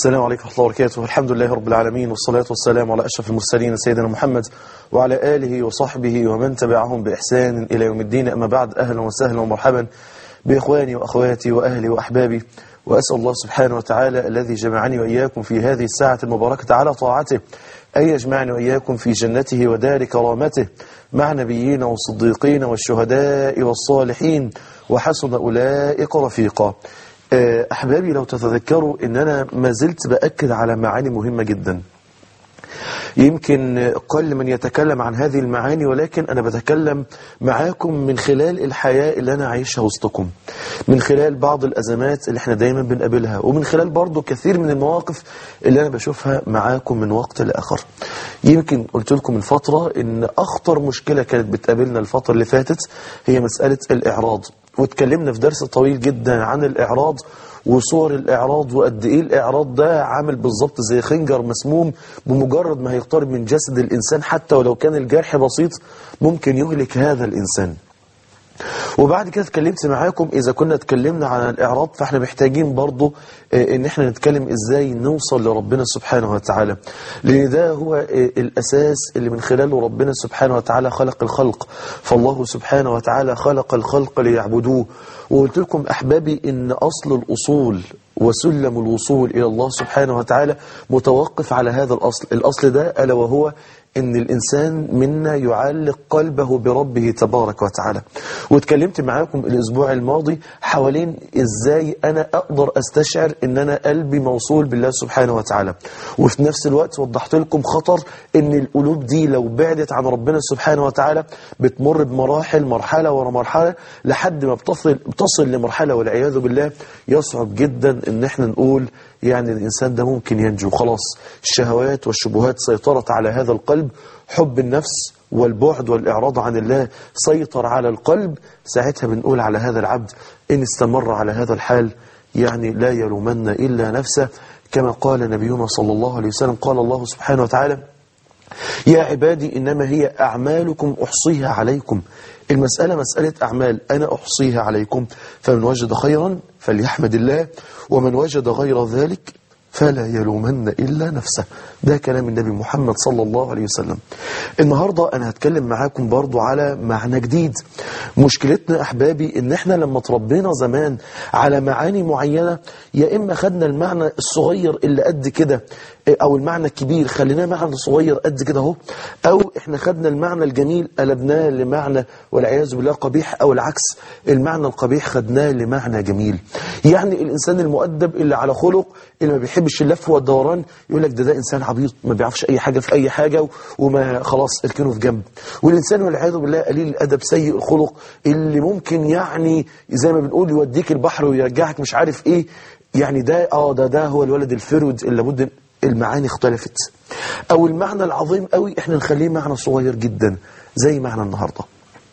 السلام عليكم ورحمة الله وبركاته. الحمد لله رب العالمين، والصلاة والسلام على أشرف المرسلين سيدنا محمد وعلى آله وصحبه ومن تبعهم بإحسان إلى يوم الدين. أما بعد، أهلا وسهلا ومرحبا بإخواني وأخواتي وأهلي وأحبابي، وأسأل الله سبحانه وتعالى الذي جمعني وإياكم في هذه الساعة المباركة على طاعته أن يجمعني وإياكم في جنته ودار كرامته مع نبيين والصديقين والشهداء والصالحين وحسن أولئك رفيقا. أحبابي، لو تتذكروا أن أنا ما زلت بأكد على معاني مهمة جدا. يمكن قل من يتكلم عن هذه المعاني، ولكن أنا بتكلم معاكم من خلال الحياة اللي أنا عايشها وسطكم، من خلال بعض الأزمات اللي احنا دايما بنقابلها، ومن خلال برضو كثير من المواقف اللي أنا بشوفها معاكم من وقت لآخر. يمكن قلت لكم من فترة إن أخطر مشكلة كانت بتقابلنا الفترة اللي فاتت هي مسألة الإعراض، واتكلمنا في درس طويل جدا عن الإعراض وصور الإعراض، وقد إيه الإعراض ده عامل بالظبط زي خنجر مسموم، بمجرد ما هيقترب من جسد الإنسان حتى ولو كان الجرح بسيط ممكن يهلك هذا الإنسان. وبعد كده اتكلمت معاكم إذا كنا اتكلمنا عن الإعراض فاحنا محتاجين برضو إن احنا نتكلم إزاي نوصل لربنا سبحانه وتعالى، لأن ده هو الأساس اللي من خلاله ربنا سبحانه وتعالى خلق الخلق. فالله سبحانه وتعالى خلق الخلق ليعبدوه. وقلت لكم أحبابي إن أصل الأصول وسلم الوصول إلى الله سبحانه وتعالى متوقف على هذا الأصل. الأصل ده ألا وهو إن الإنسان منا يعلق قلبه بربه تبارك وتعالى. واتكلمت معاكم الأسبوع الماضي حوالين إزاي أنا أقدر أستشعر إن أنا قلبي موصول بالله سبحانه وتعالى، وفي نفس الوقت وضحت لكم خطر إن القلوب دي لو بعدت عن ربنا سبحانه وتعالى بتمر بمراحل، مرحلة ورا مرحلة، لحد ما بتصل لمرحلة والعياذ بالله يصعب جدا إن احنا نقول يعني الإنسان ده ممكن ينجو. خلاص الشهوات والشبهات سيطرت على هذا القلب، حب النفس والبعد والإعراض عن الله سيطر على القلب. ساعتها بنقول على هذا العبد إن استمر على هذا الحال يعني لا يلومن إلا نفسه، كما قال نبينا صلى الله عليه وسلم. قال الله سبحانه وتعالى: يا عبادي إنما هي أعمالكم أحصيها عليكم. المسألة مسألة أعمال، أنا أحصيها عليكم، فمن وجد خيرا فليحمد الله، ومن وجد غير ذلك فلا يلومن إلا نفسه. ده كلام النبي محمد صلى الله عليه وسلم. النهاردة أنا هتكلم معاكم برضو على معنى جديد. مشكلتنا أحبابي إن إحنا لما تربينا زمان على معاني معينة، يا إما خدنا المعنى الصغير اللي قد كده، أو المعنى الكبير خليناه معنى صغير قد كده اهو، أو إحنا خدنا المعنى الجميل قلبناه لمعنى والعياذ بالله قبيح، أو العكس المعنى القبيح خدناه لمعنى جميل. يعني الإنسان المؤدب اللي على خلق، اللي ما بيحبش اللف والدوران، يقول لك ده إنسان عبيط ما بيعرفش أي حاجة في أي حاجة وما خلاص اركنه في جنب. والإنسان والعياذ بالله قليل الأدب سيء الخلق، اللي ممكن يعني زي ما بنقول يوديك البحر ويرجعك مش عارف إيه، يعني ده ده هو الولد الفرود اللي لابد. المعاني اختلفت، أو المعنى العظيم قوي احنا نخليه معنى صغير جدا زي معنى النهاردة.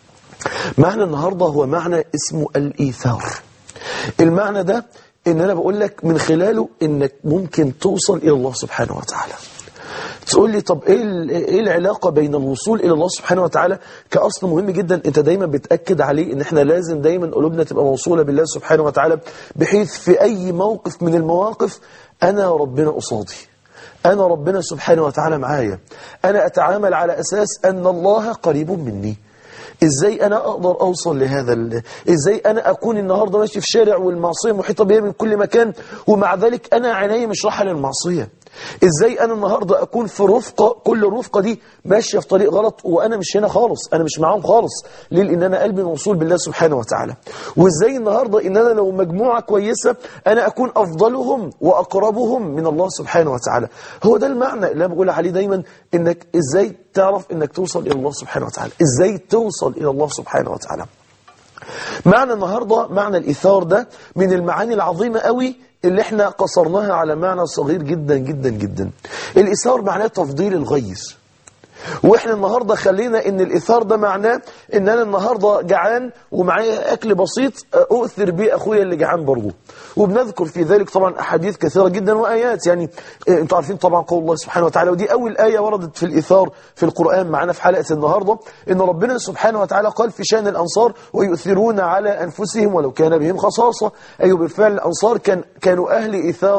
معنى النهاردة هو معنى اسمه الإيثار. المعنى ده إن أنا بقول لك من خلاله إنك ممكن توصل إلى الله سبحانه وتعالى. تقول لي طب إيه العلاقة بين الوصول إلى الله سبحانه وتعالى كأصل مهم جدا أنت دايما بتأكد عليه، إن إحنا لازم دايما قلوبنا تبقى موصولة بالله سبحانه وتعالى، بحيث في أي موقف من المواقف أنا ربنا قصادي، أنا ربنا سبحانه وتعالى معايا، أنا أتعامل على أساس أن الله قريب مني. إزاي أنا أقدر أوصل لهذا إزاي أنا أكون النهاردة ماشي في شارع والمعصية محيطة بي من كل مكان، ومع ذلك أنا عيني مش رايحة للمعصية؟ إزاي أنا النهاردة أكون في رفقة، كل الرفقة دي ماشية في طريق غلط وأنا مش هنا خالص، أنا مش معاهم خالص؟ ليه؟ لأن أنا قلبي موصول بالله سبحانه وتعالى. وإزاي النهاردة إن أنا لو مجموعة كويسة أنا أكون أفضلهم وأقربهم من الله سبحانه وتعالى؟ هو ده المعنى اللي أنا بقول عليه دايما، إنك إزاي تعرف إنك توصل إلى الله سبحانه وتعالى، إزاي توصل إلى الله سبحانه وتعالى. معنى النهاردة معنى الإيثار ده من المعاني العظيمة قوي اللي احنا قصرناها على معنى صغير جدا جدا جدا. الإيثار معناه تفضيل الغير، واحنا النهاردة خلينا ان الإيثار ده معناه ان انا النهاردة جعان ومعايا اكل بسيط اؤثر بيه اخويا اللي جعان برضه. وبنذكر في ذلك طبعا احاديث كثيرة جدا وايات. يعني انتوا عارفين طبعا قول الله سبحانه وتعالى، ودي اول آية وردت في الإيثار في القرآن معنا في حلقة النهاردة، ان ربنا سبحانه وتعالى قال في شأن الأنصار: ويؤثرون على أنفسهم ولو كان بهم خصاصة. أيوة بالفعل الأنصار كانوا أهل إيثار،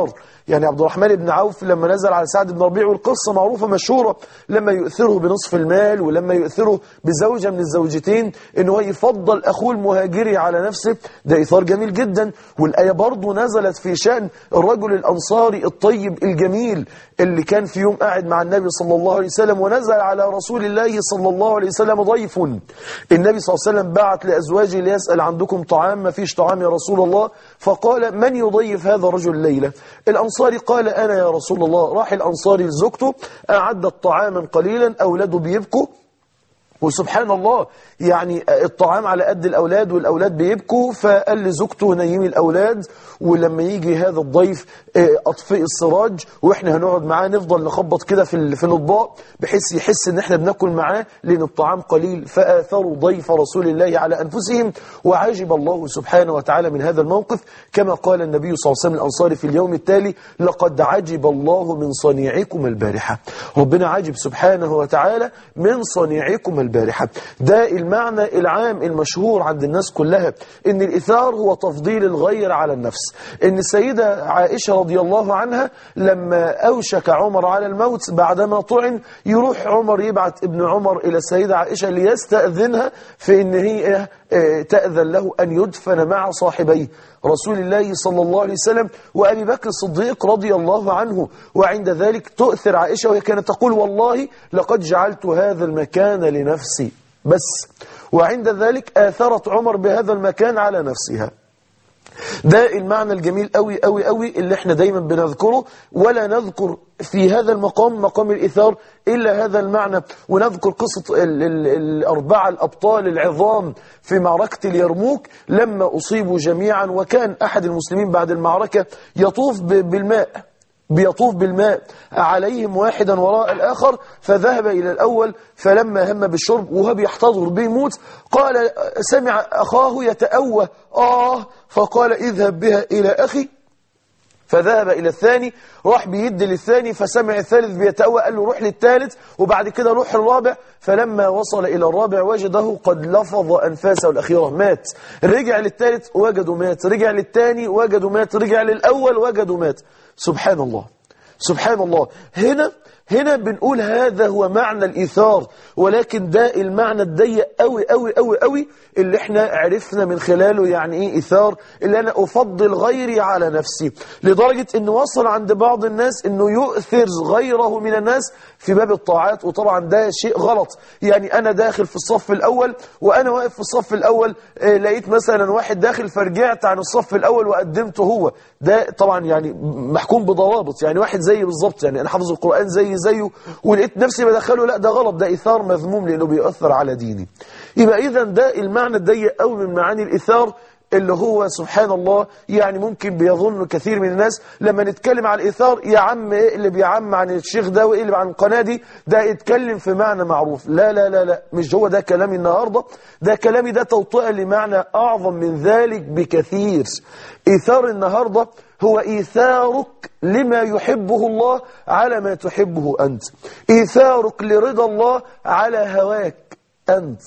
يعني عبد الرحمن بن عوف لما نزل على سعد بن ربيع، والقصة معروفة مشهورة، لما يؤثره بنصف المال ولما يؤثره بزوجة من الزوجتين إنه هو يفضل أخوه المهاجري على نفسه، ده إثار جميل جدا. والآية برضو نزلت في شأن الرجل الأنصاري الطيب الجميل اللي كان في يوم قاعد مع النبي صلى الله عليه وسلم، ونزل على رسول الله صلى الله عليه وسلم ضيف. النبي صلى الله عليه وسلم بعت لأزواجه ليسأل عندكم طعام؟ ما فيش طعام يا رسول الله. فقال من يضيف هذا الرجل الليلة؟ الأنصاري قال أنا يا رسول الله. راح الأنصاري لزوجته، أعدت طعاما قليلا، أولاده بيبكوا، وسبحان الله يعني الطعام على قد الأولاد والأولاد بيبكوا، فقال لزوجته نيمي الأولاد، ولما يجي هذا الضيف أطفئ السراج وإحنا هنقعد معاه نفضل نخبط كده في الأطباق بحيث يحس إن إحنا بناكل معاه لأن الطعام قليل. فآثروا ضيف رسول الله على أنفسهم، وعجب الله سبحانه وتعالى من هذا الموقف، كما قال النبي صلى الله عليه وسلم الأنصاري في اليوم التالي لقد عجب الله من صنيعكم البارحة. ربنا عجب سبحانه وتعالى من صنيعكم البارحة. ده المعنى العام المشهور عند الناس كلها، ان الإثار هو تفضيل الغير على النفس. ان السيدة عائشة رضي الله عنها لما أوشك عمر على الموت بعدما طعن، يروح عمر يبعث ابن عمر إلى السيدة عائشة ليستأذنها في ان هي تأذن له أن يدفن مع صاحبيه رسول الله صلى الله عليه وسلم وأبي بكر الصديق رضي الله عنه. وعند ذلك تؤثر عائشة وهي كانت تقول والله لقد جعلت هذا المكان لنفسي بس، وعند ذلك آثرت عمر بهذا المكان على نفسها. ده المعنى الجميل قوي قوي قوي اللي احنا دايما بنذكره، ولا نذكر في هذا المقام مقام الإثار إلا هذا المعنى. ونذكر قصة الأربعة الأبطال العظام في معركة اليرموك لما أصيبوا جميعا، وكان أحد المسلمين بعد المعركة بيطوف بالماء عليهم واحدا وراء الآخر، فذهب إلى الأول فلما هم بالشرب وهو بيحتضر بيموت قال سمع أخاه يتأوه فقال اذهب بها إلى أخي، فذهب إلى الثاني، راح بيد للثاني فسمع الثالث بيتأوه قال له روح للثالث وبعد كده روح الرابع، فلما وصل إلى الرابع وجده قد لفظ أنفاسه الأخيرة مات. رجع للثالث وجده مات، رجع للثاني وجده مات، رجع للأول وجده مات. سبحان الله سبحان الله. هنا بنقول هذا هو معنى الإيثار، ولكن ده المعنى الضيق قوي قوي قوي قوي اللي احنا عرفنا من خلاله يعني ايه إيثار، اللي انا افضل غيري على نفسي، لدرجة انه وصل عند بعض الناس انه يؤثر غيره من الناس في باب الطاعات. وطبعا ده شيء غلط. يعني انا داخل في الصف الاول وانا واقف في الصف الاول لقيت مثلا واحد داخل فرجعت عن الصف الاول وقدمته هو، ده طبعا يعني محكوم بضوابط. يعني واحد زي بالظبط، يعني انا حافظ القرآن زيه ولقيت نفسي بدخله، لا ده غلط، ده إيثار مذموم لأنه بيأثر على ديني. يبقى إذا ده المعنى الضيق قوي من معاني الإيثار اللي هو سبحان الله يعني ممكن بيظن كثير من الناس لما نتكلم عن الإيثار يا عم ايه اللي بيعم عن الشيخ ده وايه اللي عن القناة دي، ده يتكلم في معنى معروف. لا لا لا لا، مش هو ده كلامي النهاردة، ده كلامي ده توطئة لمعنى أعظم من ذلك بكثير. إيثار النهاردة هو إيثارك لما يحبه الله على ما تحبه أنت، إيثارك لرضا الله على هواك أنت.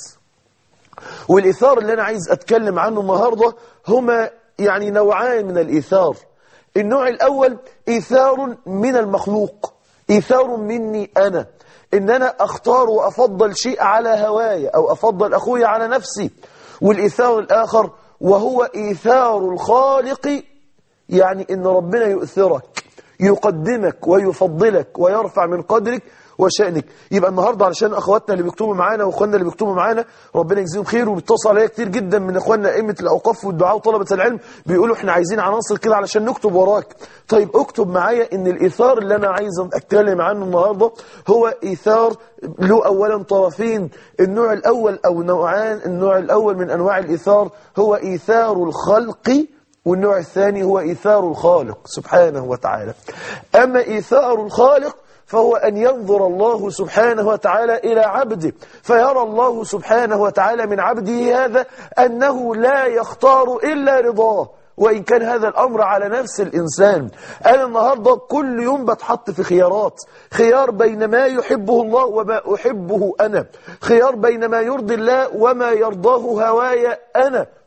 والإيثار اللي أنا عايز أتكلم عنه النهاردة هما يعني نوعان من الإيثار. النوع الأول إيثار من المخلوق، إيثار مني أنا، إن أنا أختار وأفضل شيء على هواي أو أفضل أخوي على نفسي. والإيثار الآخر وهو إيثار الخالق، يعني إن ربنا يؤثرك، يقدمك ويفضلك ويرفع من قدرك وشأنك. يبقى النهاردة علشان أخواتنا اللي بيكتبوا معانا وأخواننا اللي بيكتبوا معانا ربنا يجزيهم خير، وبيتصل عليا كتير جدا من أخواننا أئمة الأوقاف والدعاء وطلبة العلم بيقولوا إحنا عايزين عناصر كده علشان نكتب وراك. طيب اكتب معايا إن الإيثار اللي أنا عايز أتكلم عنه النهاردة هو إيثار له أولا طرفين. النوع الأول أو نوعان، النوع الأول من أنواع الإيثار هو إيثار الخلق، والنوع الثاني هو إيثار الخالق سبحانه وتعالى. أما إيثار الخالق فهو أن ينظر الله سبحانه وتعالى إلى عبده فيرى الله سبحانه وتعالى من عبده هذا أنه لا يختار إلا رضاه، وإن كان هذا الأمر على نفس الإنسان. أنا النهاردة كل يوم بتحط في خيارات، خيار بين ما يحبه الله وما أحبه أنا، خيار بين ما يرضي الله وما يرضاه هواي أنا.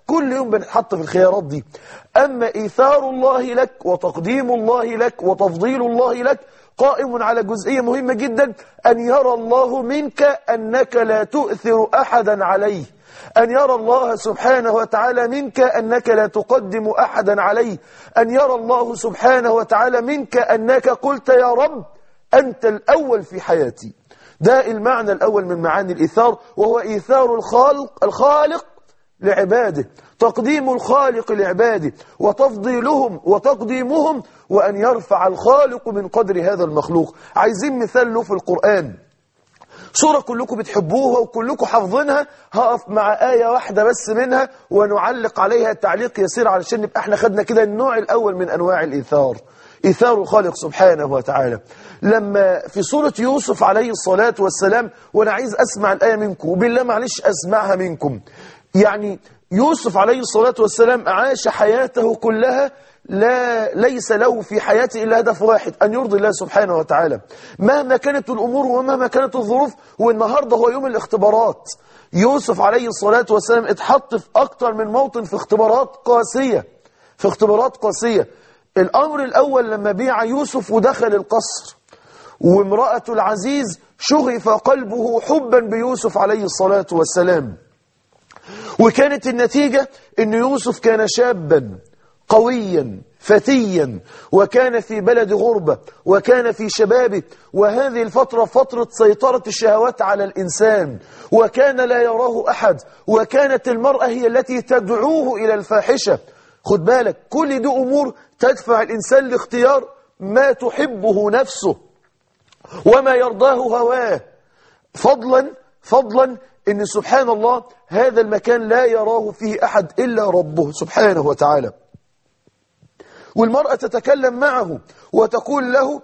كل يوم بنتحط في الخيارات دي. أما إيثار الله لك وتقديم الله لك وتفضيل الله لك قائم على جزئية مهمة جدا، أن يرى الله منك أنك لا تؤثر أحدا عليه، أن يرى الله سبحانه وتعالى منك أنك لا تقدم أحدا عليه، أن يرى الله سبحانه وتعالى منك أنك قلت يا رب أنت الأول في حياتي. ده المعنى الأول من معاني الإيثار، وهو إيثار الخالق لعباده، تقديم الخالق لعباده وتفضيلهم وتقديمهم، وأن يرفع الخالق من قدر هذا المخلوق. عايزين مثال له في القرآن، سورة كلكم بتحبوها وكلكم حافظينها، هقف مع آية واحدة بس منها ونعلق عليها تعليق يسير علشان نبقى احنا خدنا كده النوع الأول من أنواع الإيثار، إيثار الخالق سبحانه وتعالى. لما في سورة يوسف عليه الصلاة والسلام، وأنا عايز أسمع الآية منكم وبالله معلش أسمعها منكم، يعني يوسف عليه الصلاة والسلام عاش حياته كلها ليس له في حياته إلا هدف واحد، أن يرضي الله سبحانه وتعالى مهما كانت الأمور ومهما كانت الظروف. والنهاردة هو يوم الاختبارات. يوسف عليه الصلاة والسلام اتحط في أكتر من موطن في اختبارات قاسية. الأمر الأول لما بيع يوسف ودخل القصر، وامرأة العزيز شغف قلبه حبا بيوسف عليه الصلاة والسلام، وكانت النتيجة أن يوسف كان شابا قويا فتيا، وكان في بلد غربة، وكان في شبابه، وهذه الفترة فترة سيطرة الشهوات على الإنسان، وكان لا يراه أحد، وكانت المرأة هي التي تدعوه إلى الفاحشة. خد بالك، كل دي أمور تدفع الإنسان لاختيار ما تحبه نفسه وما يرضاه هواه، فضلا إن سبحان الله هذا المكان لا يراه فيه أحد إلا ربه سبحانه وتعالى. والمرأة تتكلم معه وتقول له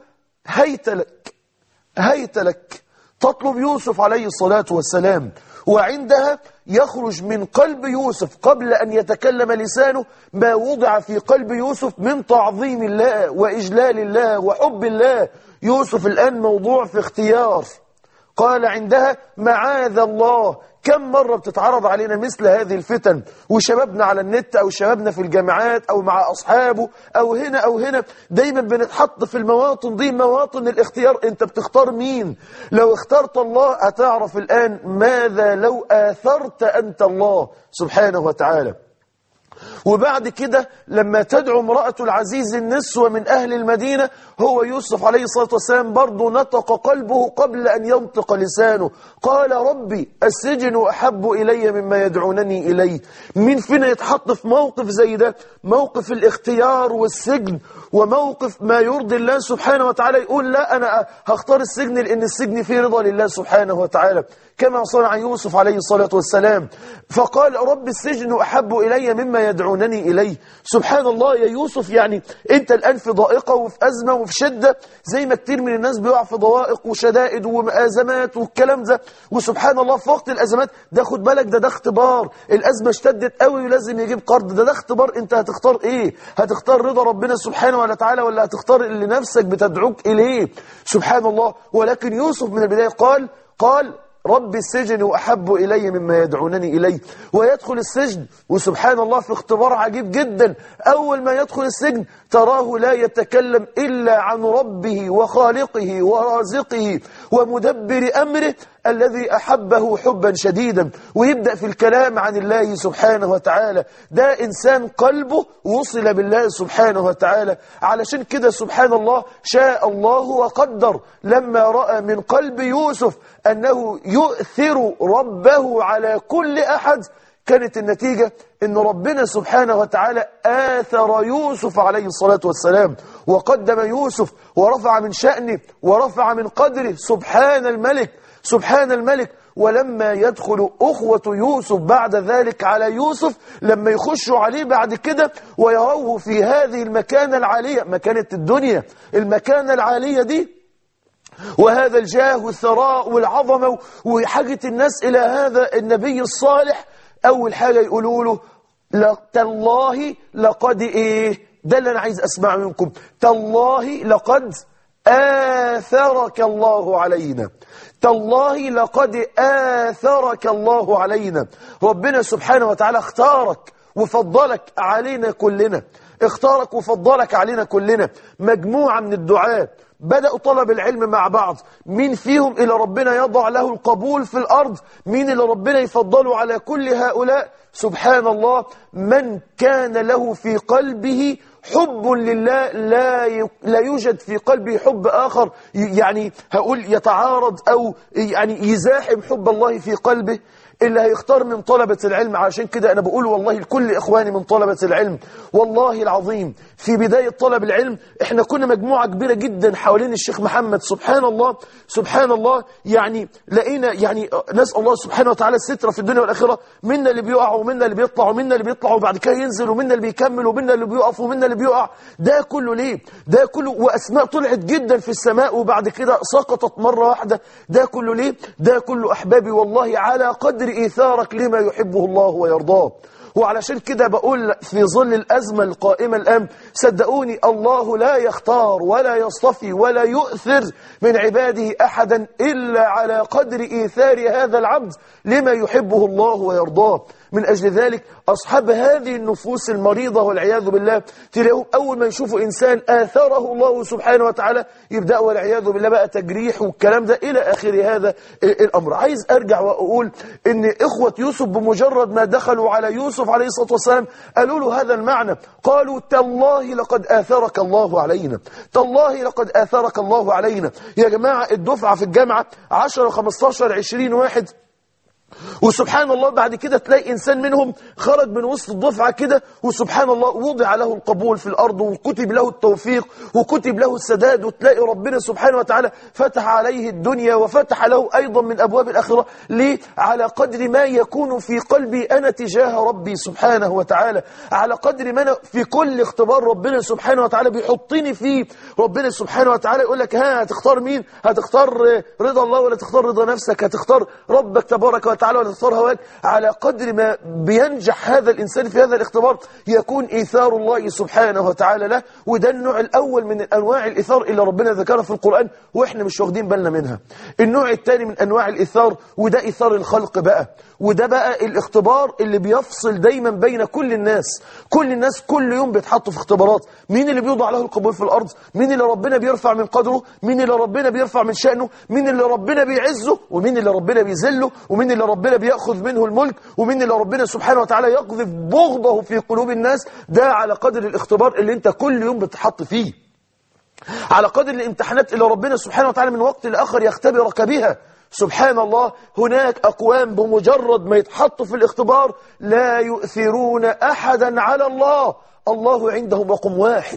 هيت لك، تطلب يوسف عليه الصلاة والسلام، وعندها يخرج من قلب يوسف قبل أن يتكلم لسانه ما وضع في قلب يوسف من تعظيم الله وإجلال الله وحب الله. يوسف الآن موضوع في اختيار. قال عندها معاذ الله. كم مرة بتتعرض علينا مثل هذه الفتن، وشبابنا على النت أو شبابنا في الجامعات أو مع أصحابه أو هنا دايما بنتحط في المواطن دي، مواطن الاختيار. أنت بتختار مين؟ لو اخترت الله هتعرف الآن ماذا لو آثرت أنت الله سبحانه وتعالى. وبعد كده لما تدعو امرأة العزيز النسوة من أهل المدينة، هو يوسف عليه الصلاة والسلام برضو نطق قلبه قبل أن ينطق لسانه. قال ربي السجن أحب إلي مما يدعونني إليه. مين فينا يتحط في موقف زي ده، موقف الاختيار والسجن، وموقف ما يرضي الله سبحانه وتعالى، يقول لا أنا هختار السجن لأن السجن فيه رضا لله سبحانه وتعالى، كما صنع يوسف عليه الصلاة والسلام. فقال رب السجن أحب إلي مما يدعونني إليه. سبحان الله يا يوسف، يعني أنت الآن في ضائقة وفي أزمة وفي شدة، زي ما كتير من الناس بيقع في ضوائق وشدائد وأزمات والكلام ده. وسبحان الله في وقت الأزمات ده، خد بالك، ده اختبار. الأزمة اشتدت قوي ولازم يجيب قرض، ده اختبار. أنت هتختار إيه؟ هتختار رضا ربنا سبحانه وتعالى ولا هتختار اللي نفسك بتدعوك إليه؟ سبحان الله. ولكن يوسف من البداية قال رب السجن وأحب إلي مما يدعونني إليه. ويدخل السجن، وسبحان الله في اختبار عجيب جدا. أول ما يدخل السجن تراه لا يتكلم إلا عن ربه وخالقه ورازقه ومدبر أمره الذي أحبه حبا شديدا، ويبدأ في الكلام عن الله سبحانه وتعالى. ده إنسان قلبه وصل بالله سبحانه وتعالى. علشان كده سبحان الله شاء الله وقدر لما رأى من قلب يوسف أنه يؤثر ربه على كل أحد، كانت النتيجة أن ربنا سبحانه وتعالى آثر يوسف عليه الصلاة والسلام، وقدم يوسف ورفع من شأنه ورفع من قدره. سبحان الملك. ولما يدخل أخوة يوسف بعد ذلك على يوسف، لما يخشوا عليه بعد كده ويروه في هذه المكانة العالية، مكانة الدنيا، المكانة العالية دي، وهذا الجاه والثراء والعظمة وحاجة الناس إلى هذا النبي الصالح، أول حاجة يقولوا له تالله لقد إيه؟ ده اللي أنا عايز أسمع منكم. تالله لقد آثرك الله علينا. تالله لقد آثرك الله علينا. ربنا سبحانه وتعالى اختارك وفضلك علينا كلنا، اختارك وفضلك علينا كلنا. مجموعة من الدعاة بدأوا طلب العلم مع بعض، مين فيهم اللي ربنا يضع له القبول في الأرض؟ مين اللي ربنا يفضله على كل هؤلاء؟ سبحان الله، من كان له في قلبه حب لله، لا يوجد في قلبه حب آخر يعني هقول يتعارض أو يعني يزاحم حب الله في قلبه، اللي هيختار من طلبة العلم. عشان كده أنا بقول والله لكل إخواني من طلبة العلم، والله العظيم في بداية طلب العلم إحنا كنا مجموعة كبيرة جدا حوالين الشيخ محمد. سبحان الله سبحان الله، يعني لقينا يعني نسأل الله سبحانه وتعالى الستر في الدنيا والآخرة، منا اللي بيقع ومنا اللي بيطلع ومنا اللي بيطلع وبعد كده ينزل ومنا اللي بيكمل ومنا اللي بيقف ومنا اللي بيقع. ده كله ليه؟ ده كله وأسماء طلعت جدا في السماء وبعد كده سقطت مرة واحدة. ده كله ليه؟ ده كله أحبابي والله على قدر إيثارك لما يحبه الله ويرضاه. وعلشان كده بقول في ظل الأزمة القائمة الآن، صدقوني الله لا يختار ولا يصطفي ولا يؤثر من عباده أحدا إلا على قدر إيثار هذا العبد لما يحبه الله ويرضاه. من أجل ذلك أصحاب هذه النفوس المريضة والعياذ بالله تلاقيهم أول ما يشوفوا إنسان آثره الله سبحانه وتعالى يبدأوا والعياذ بالله بقى تجريح والكلام ده إلى آخر هذا الأمر. عايز أرجع وأقول إن إخوة يوسف بمجرد ما دخلوا على يوسف عليه الصلاة والسلام قالوا له هذا المعنى، قالوا تالله لقد آثرك الله علينا، تالله لقد آثرك الله علينا. يا جماعة الدفعة في الجامعة 10 15 20 واحد، وسبحان الله بعد كده تلاقي إنسان منهم خرج من وسط الدفعة كده وسبحان الله وضع له القبول في الأرض وكتب له التوفيق وكتب له السداد، وتلاقي ربنا سبحانه وتعالى فتح عليه الدنيا وفتح له أيضا من أبواب الآخرة. ليه؟ على قدر ما يكون في قلبي أنا تجاه ربي سبحانه وتعالى، على قدر ما أنا في كل اختبار ربنا سبحانه وتعالى بيحطني فيه. ربنا سبحانه وتعالى يقول لك ها هتختار مين؟ هتختار رضا الله ولا تختار رضا نفسك؟ هتختار ربك تبارك وتعالى ولا تختار هواك؟ على قدر ما بينجح هذا الإنسان في هذا الاختبار يكون إيثار الله سبحانه وتعالى له. وده النوع الأول من أنواع الإيثار اللي ربنا ذكرها في القرآن وإحنا مش واخدين بالنا منها. النوع الثاني من أنواع الإيثار وده إيثار الخلق بقى، وده بقى الاختبار اللي بيفصل دايما بين كل الناس. كل الناس كل يوم بيتحطوا في اختبارات، مين اللي بيوضع له القبول في الأرض؟ مين اللي ربنا بيرفع من قدره؟ مين اللي ربنا بيرفع من شأنه؟ مين اللي ربنا بيعزه؟ ومين اللي ربنا بيذله؟ ومين اللي ربنا بيأخذ منه الملك؟ ومين اللي ربنا سبحانه وتعالى يقذف بغضه في قلوب الناس؟ ده على قدر الاختبار اللي انت كل يوم بتحط فيه، على قدر الامتحانات اللي ربنا سبحانه وتعالى من وقت لآخر يختبرك بها. سبحان الله، هناك أقوام بمجرد ما يتحطوا في الاختبار لا يؤثرون أحدا على الله، الله عندهم رقم واحد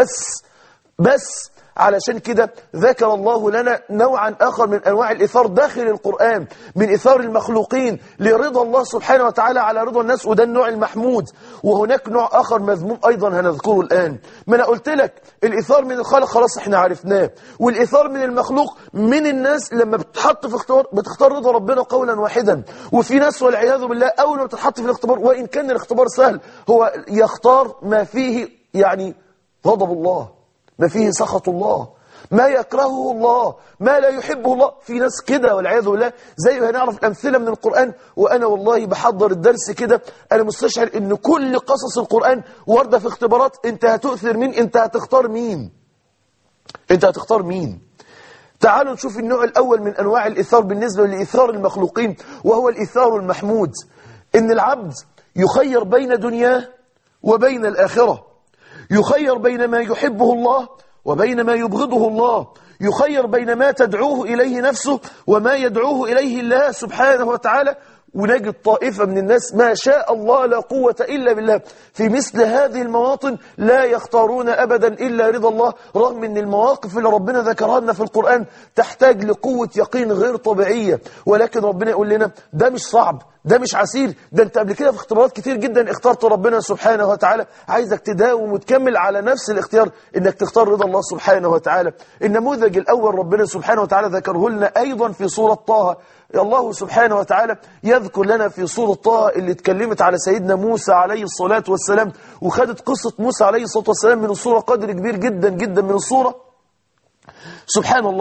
بس علشان كده ذكر الله لنا نوعا آخر من أنواع الإيثار داخل القرآن، من إيثار المخلوقين لرضا الله سبحانه وتعالى على رضا الناس، وده النوع المحمود. وهناك نوع آخر مذموم أيضا هنذكره الآن. ما أنا قلت لك الإيثار من الخالق خلاص احنا عرفناه، والإيثار من المخلوق من الناس لما بتحط في اختبار بتختار رضا ربنا قولا واحدا. وفي ناس والعياذ بالله أول ما بتتحط في الاختبار وإن كان الاختبار سهل هو يختار ما فيه يعني غضب الله، ما فيه سخط الله، ما يكرهه الله، ما لا يحبه الله. في ناس كده والعياذ بالله زي ما هنعرف الأمثلة من القرآن. وأنا والله بحضر الدرس كده أنا مستشعر إن كل قصص القرآن واردة في اختبارات. أنت هتؤثر مين؟ أنت هتختار مين؟ أنت هتختار مين؟ تعالوا نشوف النوع الأول من أنواع الإيثار بالنسبة لإيثار المخلوقين، وهو الإيثار المحمود. إن العبد يخير بين دنياه وبين الآخرة، يخير بين ما يحبه الله وبين ما يبغضه الله، يخير بين ما تدعوه إليه نفسه وما يدعوه إليه الله سبحانه وتعالى. ونجد طائفة من الناس ما شاء الله لا قوة إلا بالله في مثل هذه المواطن لا يختارون أبدا إلا رضا الله، رغم أن المواقف اللي ربنا ذكرها لنا في القرآن تحتاج لقوة يقين غير طبيعية. ولكن ربنا يقول لنا ده مش صعب، ده مش عسير، ده انت قبل كده في اختبارات كتير جدا اخترت ربنا سبحانه وتعالى. عايزك تداوم وتكمل على نفس الاختيار انك تختار رضا الله سبحانه وتعالى. النموذج الأول ربنا سبحانه وتعالى ذكره لنا أيضا في سورة طه. الله سبحانه وتعالى يذكر لنا في سورة طه اللي اتكلمت على سيدنا موسى عليه الصلاة والسلام، وخدت قصة موسى عليه الصلاة والسلام من الصورة قدر كبير جدا جدا من الصورة. سبحان الله،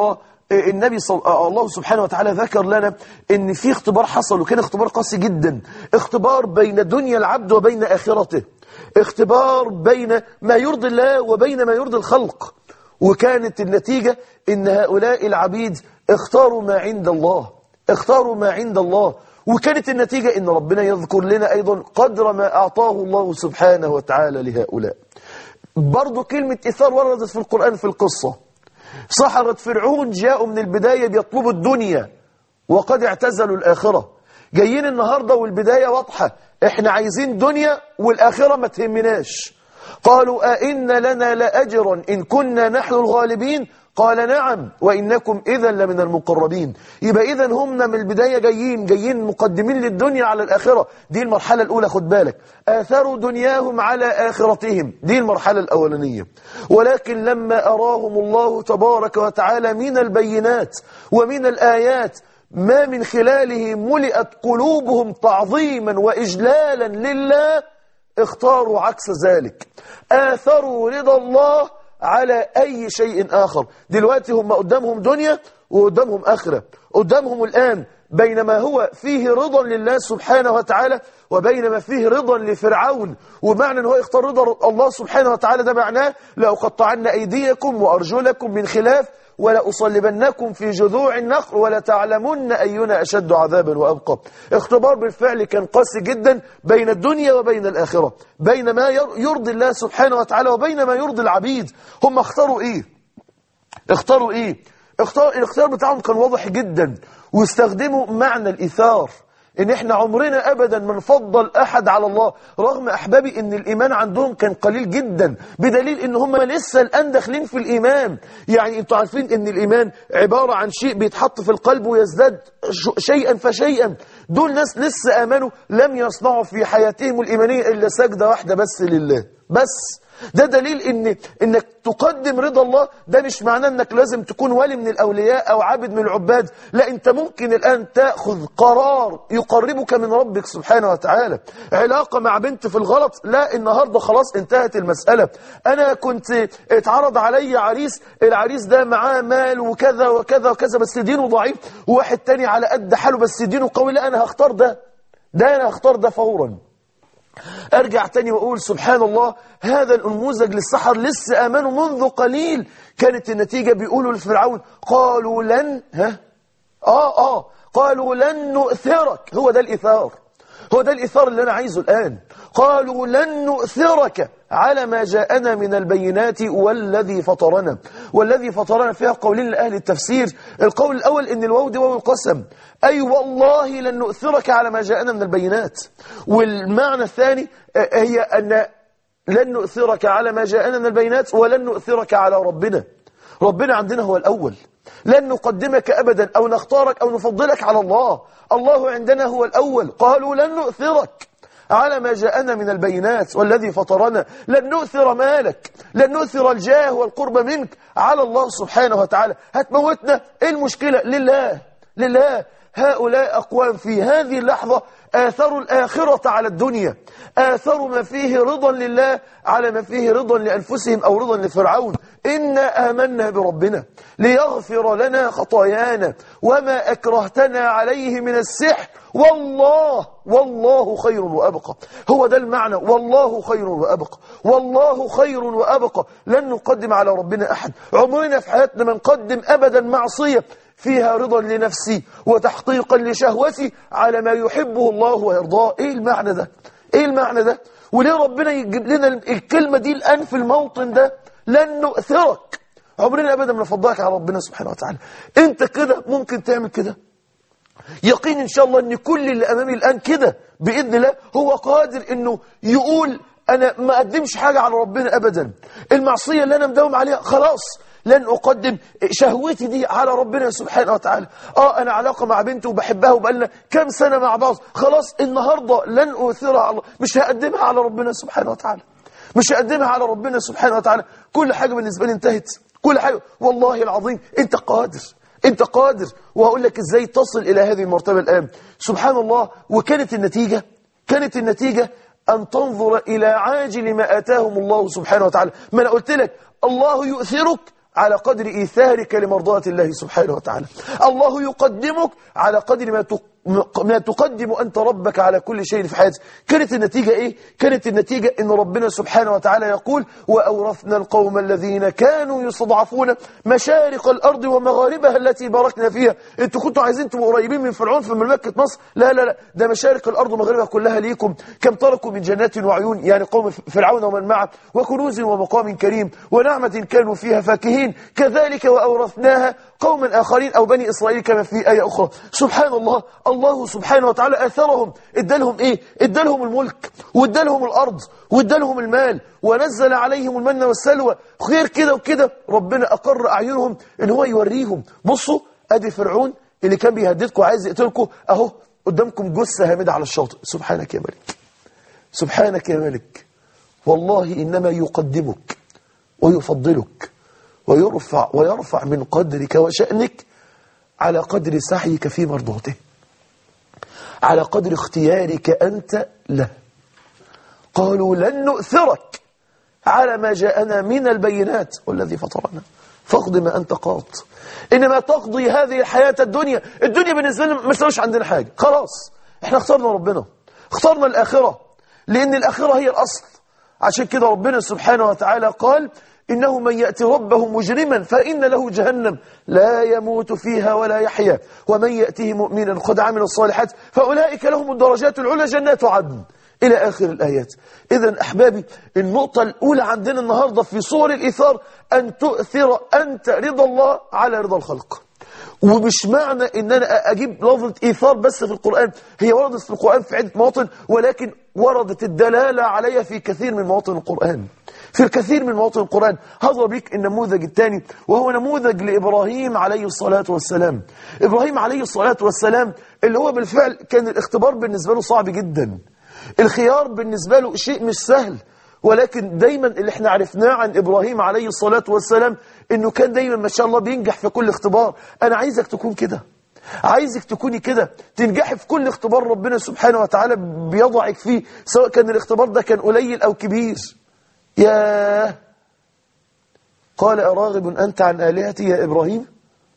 الله سبحانه وتعالى ذكر لنا ان في اختبار حصل، وكان اختبار قاسي جدا، اختبار بين دنيا العبد وبين آخرته، اختبار بين ما يرضي الله وبين ما يرضي الخلق. وكانت النتيجة ان هؤلاء العبيد اختاروا ما عند الله، اختاروا ما عند الله. وكانت النتيجة ان ربنا يذكر لنا ايضا قدر ما اعطاه الله سبحانه وتعالى لهؤلاء. برضو كلمة إثار وردت في القرآن في القصة. سحرة فرعون جاءوا من البداية بيطلبوا الدنيا وقد اعتزلوا الآخرة. جايين النهاردة والبداية واضحة، احنا عايزين دنيا والآخرة ما تهمناش. قالوا أئن لنا لأجرا إن كنا نحن الغالبين؟ قال نعم وإنكم إذا لمن المقربين. يبقى إذن هم من البداية جايين مقدمين للدنيا على الآخرة. دي المرحلة الأولى، خد بالك، آثروا دنياهم على آخرتهم، دي المرحلة الأولانية. ولكن لما أراهم الله تبارك وتعالى من البينات ومن الآيات ما من خلاله ملئت قلوبهم تعظيما وإجلالا لله، اختاروا عكس ذلك، آثروا رضا الله على أي شيء آخر. دلوقتي هم قدامهم دنيا وقدامهم آخرة، قدامهم الآن بين ما هو فيه رضا لله سبحانه وتعالى وبين ما فيه رضا لفرعون. ومعنى أنه يختار رضا الله سبحانه وتعالى ده معناه لأقطعن أيديكم وأرجلكم من خلاف ولأصلبنكم في جذوع النخل ولتعلمن أينا أشد عذابا وأبقى. اختبار بالفعل كان قاسي جدا بين الدنيا وبين الآخرة، بين ما يرضي الله سبحانه وتعالى وبين ما يرضي العبيد. هم اختاروا إيه؟ الاختيار بتاعهم كان واضح جدا، واستخدموا معنى الإيثار، ان احنا عمرنا ابدا ما نفضل احد على الله، رغم احبابي ان الايمان عندهم كان قليل جدا، بدليل ان هم لسه الان داخلين في الايمان. يعني انتوا عارفين ان الايمان عبارة عن شيء بيتحط في القلب ويزداد شيئا فشيئا. دول ناس لسه امنوا لم يصنعوا في حياتهم الايمانية الا سجدة واحدة بس لله بس. ده دليل انك تقدم رضا الله. ده مش معناه انك لازم تكون ولي من الاولياء او عابد من العباد، لا، انت ممكن الان تاخذ قرار يقربك من ربك سبحانه وتعالى. علاقه مع بنت في الغلط، لا، النهارده خلاص انتهت المساله. انا كنت اتعرض علي عريس، العريس ده معاه مال وكذا وكذا وكذا بس دينه ضعيف، وواحد تاني على قد حاله بس دينه قوي، لا، انا هختار ده انا هختار ده فورا. أرجع تاني وأقول سبحان الله، هذا النموذج للسحر لسه آمنوا منذ قليل. كانت النتيجة بيقولوا لفرعون قالوا لن قالوا لن نؤثرك. هو ده الإثار اللي أنا عايزه الآن. قالوا لن نؤثرك على ما جاءنا من البينات والذي فطرنا فيها قولين لأهل التفسير. القول الأول إن الواو دي واو القسم، أي والله لن نؤثرك على ما جاءنا من البينات. والمعنى الثاني هي أن لن نؤثرك على ما جاءنا من البينات ولن نؤثرك على ربنا عندنا هو الأول، لن نقدمك أبدا أو نختارك أو نفضلك على الله عندنا هو الأول. قالوا لن نؤثرك على ما جاءنا من البينات والذي فطرنا، لن نؤثر مالك، لن نؤثر الجاه والقرب منك على الله سبحانه وتعالى. هتموتنا، ايه المشكلة؟ لله. هؤلاء أقوام في هذه اللحظة آثروا الآخرة على الدنيا، آثروا ما فيه رضا لله على ما فيه رضا لأنفسهم أو رضا لفرعون. إنا آمنا بربنا ليغفر لنا خطايانا وما أكرهتنا عليه من السحر والله خير وأبقى. هو ده المعنى، والله خير وأبقى. لن نقدم على ربنا أحد. عمرنا في حياتنا ما نقدم أبدا معصية فيها رضا لنفسي وتحقيقا لشهوتي على ما يحبه الله ويرضاه. ايه المعنى ده؟ وليه ربنا يجيب لنا الكلمة دي الآن في الموطن ده؟ لن نؤثرك. عمرنا أبدا ما نفضلك على ربنا سبحانه وتعالى. انت كده ممكن تعمل كده؟ يقين إن شاء الله أن كل اللي أمامي الآن كده بإذن الله هو قادر أنه يقول أنا ما أقدمش حاجة على ربنا أبدا. المعصية اللي أنا مداوم عليها خلاص لن أقدم شهوتي دي على ربنا سبحانه وتعالى. أنا علاقة مع بنتي وبحبها وبقالنا كام سنة مع بعض، خلاص النهاردة لن أؤثرها على الله، مش هقدمها على ربنا سبحانه وتعالى، كل حاجة بالنسبة لي انتهت، كل حاجة. والله العظيم أنت قادر. وهقول لك إزاي تصل إلى هذه المرتبة الآن. سبحان الله. وكانت النتيجة أن تنظر إلى عاجل ما آتاهم الله سبحانه وتعالى. ما أنا قلت لك الله يؤثرك على قدر إيثارك لمرضاة الله سبحانه وتعالى. الله يقدمك على قدر ما تقدم أنت ربك على كل شيء في حياتك. كانت النتيجة إيه؟ كانت النتيجة إن ربنا سبحانه وتعالى يقول وأورثنا القوم الذين كانوا يستضعفون مشارق الأرض ومغاربها التي باركنا فيها. أنتوا كنتوا عايزين تبقوا قريبين من فرعون في مملكة مصر؟ لا لا لا، ده مشارق الأرض ومغاربها كلها ليكم. كم تركوا من جنات وعيون، يعني قوم فرعون ومن معه، وكنوز ومقام كريم ونعمة كانوا فيها فاكهين، كذلك وأورثناها قوما آخرين أو بني إسرائيل كما في آية أخرى. سبحان الله، الله سبحانه وتعالى أثرهم، ادالهم إيه؟ ادالهم الملك وادالهم الأرض وادالهم المال ونزل عليهم المن والسلوى. غير كده وكده ربنا أقر أعينهم إن هو يوريهم. بصوا أدي فرعون اللي كان بيهددكم عايز يقتلكم، أهو قدامكم جثة هامدة على الشاطئ. سبحانك يا ملك، سبحانك يا ملك، والله إنما يقدمك ويفضلك ويرفع من قدرك وشأنك على قدر سعيك في مرضاته، على قدر اختيارك أنت له. قالوا لن نؤثرك على ما جاءنا من البينات والذي فطرنا فاقض ما أنت قاض، إنما تقضي هذه الحياة الدنيا. الدنيا بالنسبة لنا ما تسويش عندنا حاجة، خلاص احنا اخترنا ربنا، اخترنا الآخرة، لأن الآخرة هي الأصل. عشان كده ربنا سبحانه وتعالى قال إنه من يأتي ربه مجرما فإن له جهنم لا يموت فيها ولا يحيا ومن يأته مؤمنا قد عمل الصالحات فأولئك لهم الدرجات العلى جنات عدن إلى آخر الآيات. إذن أحبابي، النقطة الأولى عندنا النهاردة في صور الإيثار أن تؤثر أنت رضا الله على رضا الخلق. ومش معنى ان انا اجيب لفظة ايثار بس في القرآن، هي وردت في القرآن في عدة مواطن، ولكن وردت الدلالة عليها في كثير من مواطن القرآن، في الكثير من مواطن القرآن. هضرب بك النموذج الثاني وهو نموذج لإبراهيم عليه الصلاة والسلام. إبراهيم عليه الصلاة والسلام اللي هو بالفعل كان الاختبار بالنسبة له صعب جدا، الخيار بالنسبة له شيء مش سهل، ولكن دايما اللي احنا عرفناه عن إبراهيم عليه الصلاة والسلام انه كان دايما ما شاء الله بينجح في كل اختبار. انا عايزك تكون كده، عايزك تكوني كده، تنجحي في كل اختبار ربنا سبحانه وتعالى بيضعك فيه، سواء كان الاختبار ده كان قليل او كبير. ياه، قال أراغب أنت عن آلهتي يا إبراهيم؟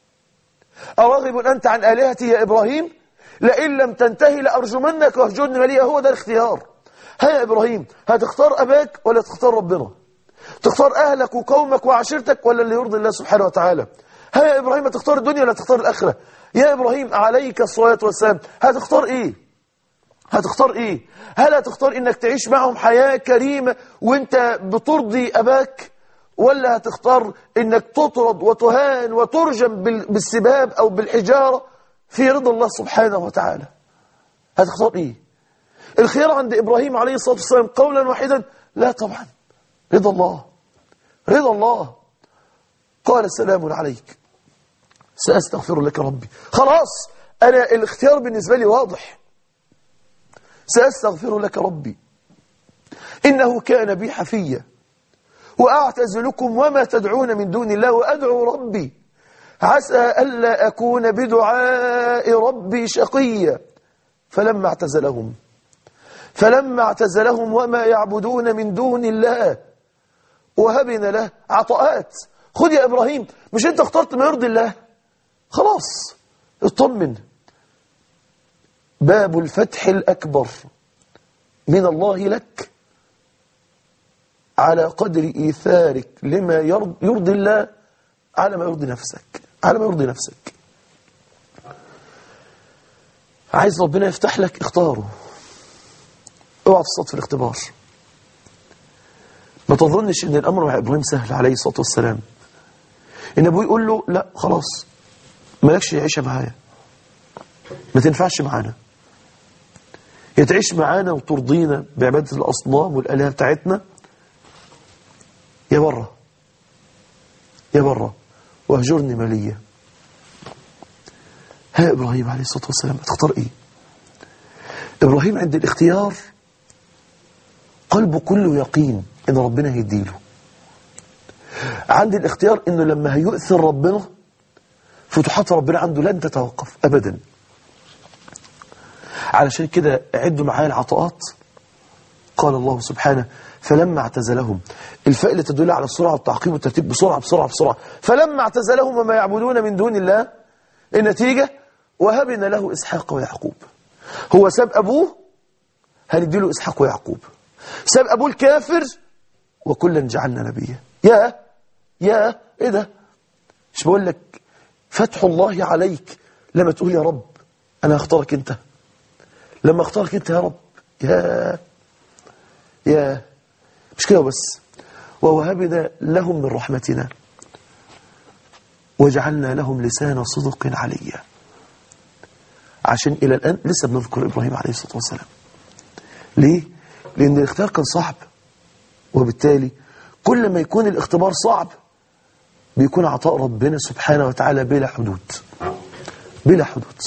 أراغب أنت عن آلهتي يا إبراهيم؟ لئن لم تنتهي لأرجمنك واهجرني مليا. هو ده الاختيار. ها يا إبراهيم، هتختار أباك ولا تختار ربنا؟ تختار أهلك وقومك وعشيرتك ولا اللي يرضي الله سبحانه وتعالى؟ ها يا إبراهيم، هتختار الدنيا ولا تختار الآخرة؟ يا إبراهيم عليك الصلاة والسلام، هتختار إيه؟ هتختار إيه؟ هل هتختار إنك تعيش معهم حياة كريمة وإنت بترضي أباك، ولا هتختار إنك تطرد وتهان وترجم بالسباب أو بالحجارة في رضا الله سبحانه وتعالى؟ هتختار إيه؟ الخيار عند إبراهيم عليه الصلاة والسلام قولا واحدا، لا طبعا، رضا الله، رضا الله. قال سلام عليك سأستغفر لك ربي. خلاص، أنا الاختيار بالنسبة لي واضح، سأستغفر لك ربي إنه كان بي حفيا وأعتزلكم وما تدعون من دون الله وأدعو ربي عسى ألا أكون بدعاء ربي شقيا. فلما اعتزلهم وما يعبدون من دون الله وهبنا له عطاءات. خذ يا إبراهيم، مش أنت اخترت ما يرضي الله؟ خلاص اطمن، باب الفتح الأكبر من الله لك على قدر إيثارك لما يرضي الله على ما يرضي نفسك، على ما يرضي نفسك. عايز ربنا يفتح لك، اختاره، اوعى تصطاد في الاختبار. ما تظنش ان الامر مع ابراهيم سهل عليه الصلاه والسلام، ان ابوه يقول له لا خلاص مالكش عيشه معايا، ما تنفعش معانا، يا تعيش معانا وترضينا بعباده الاصنام والالهه بتاعتنا، يا بره يا بره واهجرني مليا. ها ابراهيم عليه الصلاه والسلام هتختار ايه؟ ابراهيم عند الاختيار قلبه كله يقين ان ربنا هيديله. عند الاختيار انه لما هيؤثر ربنا فتوحات ربنا عنده لن تتوقف ابدا. علشان كده عدوا معايا العطاءات. قال الله سبحانه فلما اعتزلهم، الفاء اللي تدل على السرعة والتعقيب والترتيب، بسرعة بسرعة بسرعة. فلما اعتزلهم وما يعبدون من دون الله، النتيجة وهبنا له إسحاق ويعقوب. هو ساب أبوه، هنديله إسحاق ويعقوب. ساب أبوه الكافر، وكلا جعلنا نبيا. يا إيه ده؟ مش بقول لك فتح الله عليك لما تقول يا رب أنا أختارك أنت، لما أختارك أنت يا رب. يا مش كده بس، ووهبنا لهم من رحمتنا وجعلنا لهم لسان صدق عليا. عشان إلى الآن لسه بنذكر إبراهيم عليه الصلاة والسلام. ليه؟ لأن الاختيار كان صعب، وبالتالي كل ما يكون الاختبار صعب بيكون عطاء ربنا سبحانه وتعالى بلا حدود، بلا حدود.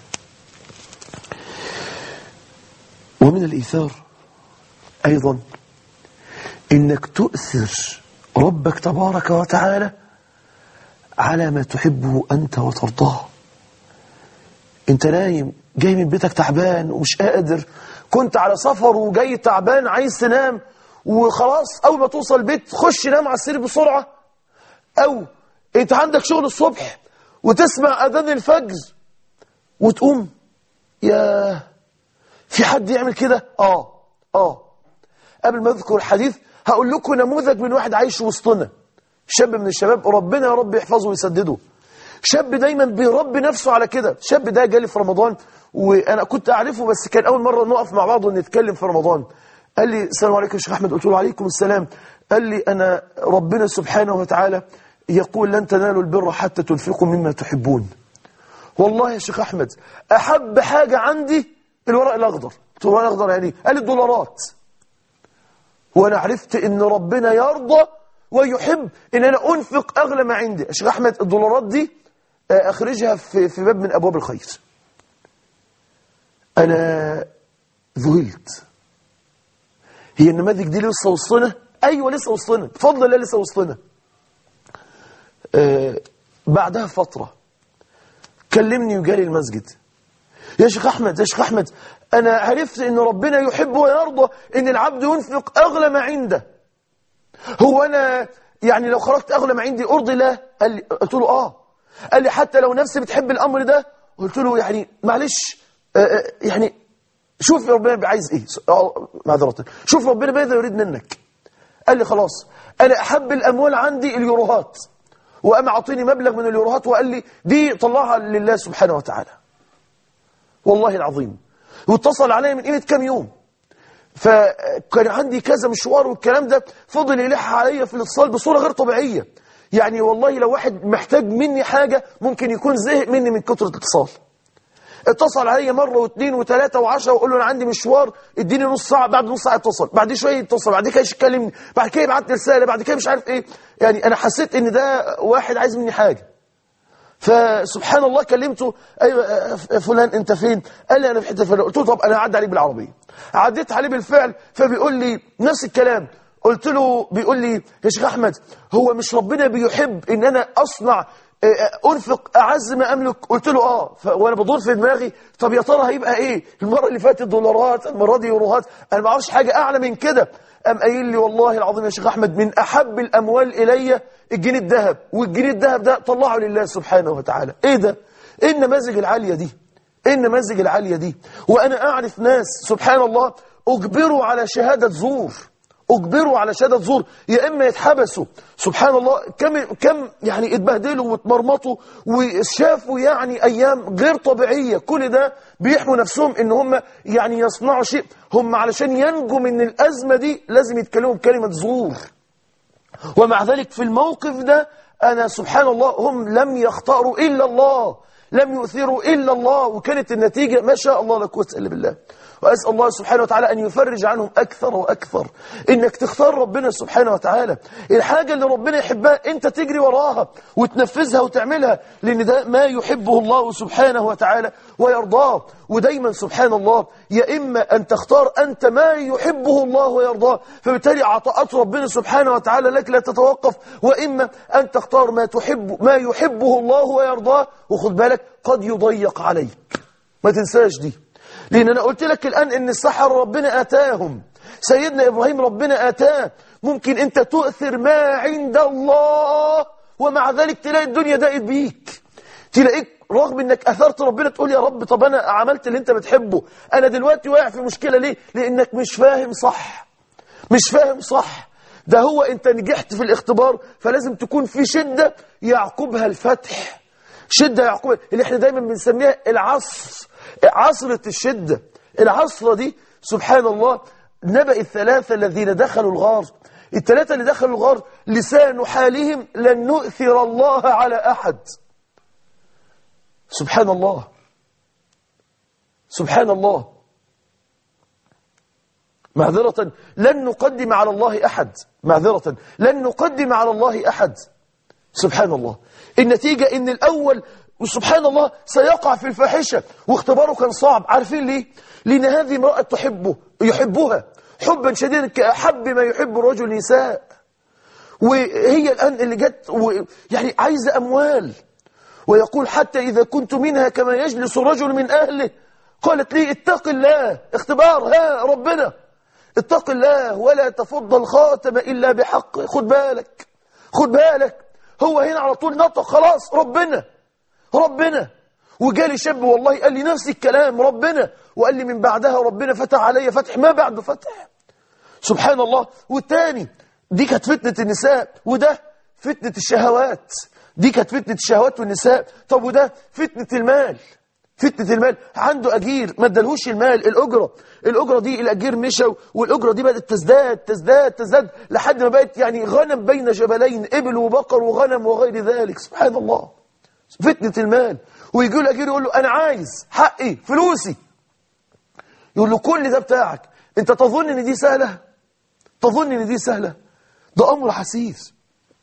ومن الإيثار أيضا إنك تؤثر ربك تبارك وتعالى على ما تحبه أنت وترضاه. أنت نايم جاي من بيتك تعبان ومش قادر، كنت على سفر وجاي تعبان عايز تنام، وخلاص أول ما توصل البيت خش نام على السرير بسرعة. أو أنت عندك شغل الصبح وتسمع أذان الفجر وتقوم. يا في حد يعمل كده؟ قبل ما أذكر الحديث هقول لكم نموذج من واحد عايش وسطنا، شاب من الشباب، ربنا يا رب يحفظه ويسدده. شاب دايما بيربي نفسه على كده. الشاب ده جالي في رمضان، وأنا كنت أعرفه بس كان أول مرة نقف مع بعض ونتكلم في رمضان. قال لي السلام عليكم يا شيخ أحمد. قلت له عليكم السلام. قال لي أنا ربنا سبحانه وتعالى يقول لن تنالوا البر حتى تنفقوا مما تحبون. والله يا شيخ أحمد أحب حاجة عندي الورق الأخضر. قلت له الورق الأخضر يعني؟ قال لي الدولارات. وأنا عرفت إن ربنا يرضى ويحب إن أنا أنفق أغلى ما عندي. يا شيخ أحمد الدولارات دي أخرجها في باب من أبواب الخير. أنا ذهلت. هي النماذج دي لسه وسطنا؟ أيوة لسه وسطنا بفضل الله، لسه وسطنا. بعدها فترة كلمني وجالي المسجد. يا شيخ أحمد أنا عرفت إن ربنا يحب ويرضى إن العبد ينفق أغلى ما عنده. هو أنا يعني لو خرجت أغلى ما عندي أرضي الله؟ قلت له قال لي حتى لو نفسي بتحب الأمر ده. قلت له يعني معلش يعني شوف ربنا عايز إيه، معذرة، شوف ربنا ماذا يريد منك. قال لي خلاص أنا أحب الأموال عندي اليوروهات، وقام أعطيني مبلغ من اليوروهات وقال لي دي طلعها لله سبحانه وتعالى. والله العظيم. واتصل علي من قيمة كام يوم، فكان عندي كذا مشوار والكلام ده، فضل يلح عليا في الاتصال بصورة غير طبيعية. يعني والله لو واحد محتاج مني حاجة ممكن يكون زهق مني من كتر الاتصال. اتصل عليا مرة واثنين وثلاثة وعشرة، وأقول له أنا عندي مشوار اديني نص ساعة، بعد نص ساعة اتصل، بعد شوية يتصل، بعد كده يكلمني، بعد كده يبعت لي رسالة، بعد كده مش عارف ايه. يعني أنا حسيت إن ده واحد عايز مني حاجة. فسبحان الله كلمته، أيوة فلان أنت فين؟ قال لي أنا في حتة فلان. قلت له طب أنا هعدي عليك بالعربية. عديت عليه بالفعل، فبيقول لي نفس الكلام. قلت له، بيقول لي يا شيخ أحمد هو مش ربنا بيحب إن أنا أصنع أنفق أعز ما أملك؟ قلت له وأنا بدور في دماغي طب يا ترى هيبقى إيه؟ المرة اللي فاتت دولارات، المرة دي يوروهات، أنا ما أعرفش حاجة أعلى من كده. قام قايل لي والله العظيم يا شيخ أحمد من أحب الأموال إلي الجنيه الذهب، والجنيه الذهب ده طلعه لله سبحانه وتعالى. إيه ده؟ إيه النماذج العالية دي؟ إيه النماذج العالية دي؟ وأنا أعرف ناس سبحان الله أجبروا على شهادة زور، أجبروا على شهادة زور، يا إما يتحبسوا. سبحان الله كم يعني اتبهدلوا واتمرمطوا وشافوا يعني أيام غير طبيعية. كل ده بيحموا نفسهم إن هم يعني يصنعوا شيء. هم علشان ينجوا من الأزمة دي لازم يتكلموا بكلمة زور. ومع ذلك في الموقف ده أنا سبحان الله هم لم يختاروا إلا الله، لم يؤثروا إلا الله، وكانت النتيجة ما شاء الله لا قوة إلا بالله. وأسأل الله سبحانه وتعالى أن يفرج عنهم أكثر وأكثر. إنك تختار ربنا سبحانه وتعالى، الحاجة اللي ربنا يحبها أنت تجري وراها وتنفذها وتعملها، لأن ده ما يحبه الله سبحانه وتعالى ويرضاه. ودايما سبحان الله يا إما أن تختار أنت ما يحبه الله ويرضاه، فبالتالي عطاءات ربنا سبحانه وتعالى لك لا تتوقف، وإما أن تختار ما يحبه الله ويرضاه. وخد بالك قد يضيق عليك، ما تنساش دي، لأن أنا قلت لك الآن إن السحر ربنا آتاهم سيدنا إبراهيم ربنا آتاه. ممكن أنت تؤثر ما عند الله ومع ذلك تلاقي الدنيا ضاقت بيك، تلاقيك رغم انك اثرت ربنا تقول يا رب طب انا عملت اللي انت بتحبه، انا دلوقتي واقع في مشكلة ليه؟ لانك مش فاهم صح، مش فاهم صح. ده هو انت نجحت في الاختبار فلازم تكون في شدة يعقبها الفتح، شدة يعقبها اللي احنا دايما بنسميها العصر، عصرة الشدة. العصرة دي سبحان الله نبأ الثلاثة الذين دخلوا الغار، الثلاثة اللي دخلوا الغار لسان حالهم لن نؤثر الله على أحد. سبحان الله سبحان الله، معذرة لن نقدم على الله أحد، معذرة لن نقدم على الله أحد. سبحان الله، النتيجة إن الأول وسبحان الله سيقع في الفاحشة، واختباره كان صعب. عارفين ليه؟ لأن هذه امرأة تحبه، يحبها حبا شديدا كأحب ما يحب الرجل نساء، وهي الآن اللي جت يعني عايزة أموال، ويقول حتى إذا كنت منها كما يجلس الرجل من أهله. قالت لي اتق الله، اختبار، ها ربنا اتق الله ولا تفض الخاتم إلا بحق. خد بالك خد بالك، هو هنا على طول نطق خلاص ربنا ربنا. وجالي شاب والله قال لي نفس الكلام ربنا، وقال لي من بعدها ربنا فتح علي فتح ما بعده فتح. سبحان الله. والتاني دي كانت فتنة النساء، وده فتنة الشهوات، دي كانت فتنة الشهوات والنساء. طب وده فتنة المال، فتنة المال، عنده أجير ما ادالهوش المال، الأجرة دي الأجير مشى، والأجرة دي بدأت تزداد تزداد تزداد لحد ما بقت يعني غنم بين جبلين، إبل وبقر وغنم وغير ذلك. سبحان الله، فتنة المال. ويجي له الأجير يقول له أنا عايز حقي فلوسي، يقول له كل ده بتاعك. أنت تظن إن دي سهلة؟ تظن إن دي سهلة؟ ده أمر حسيس.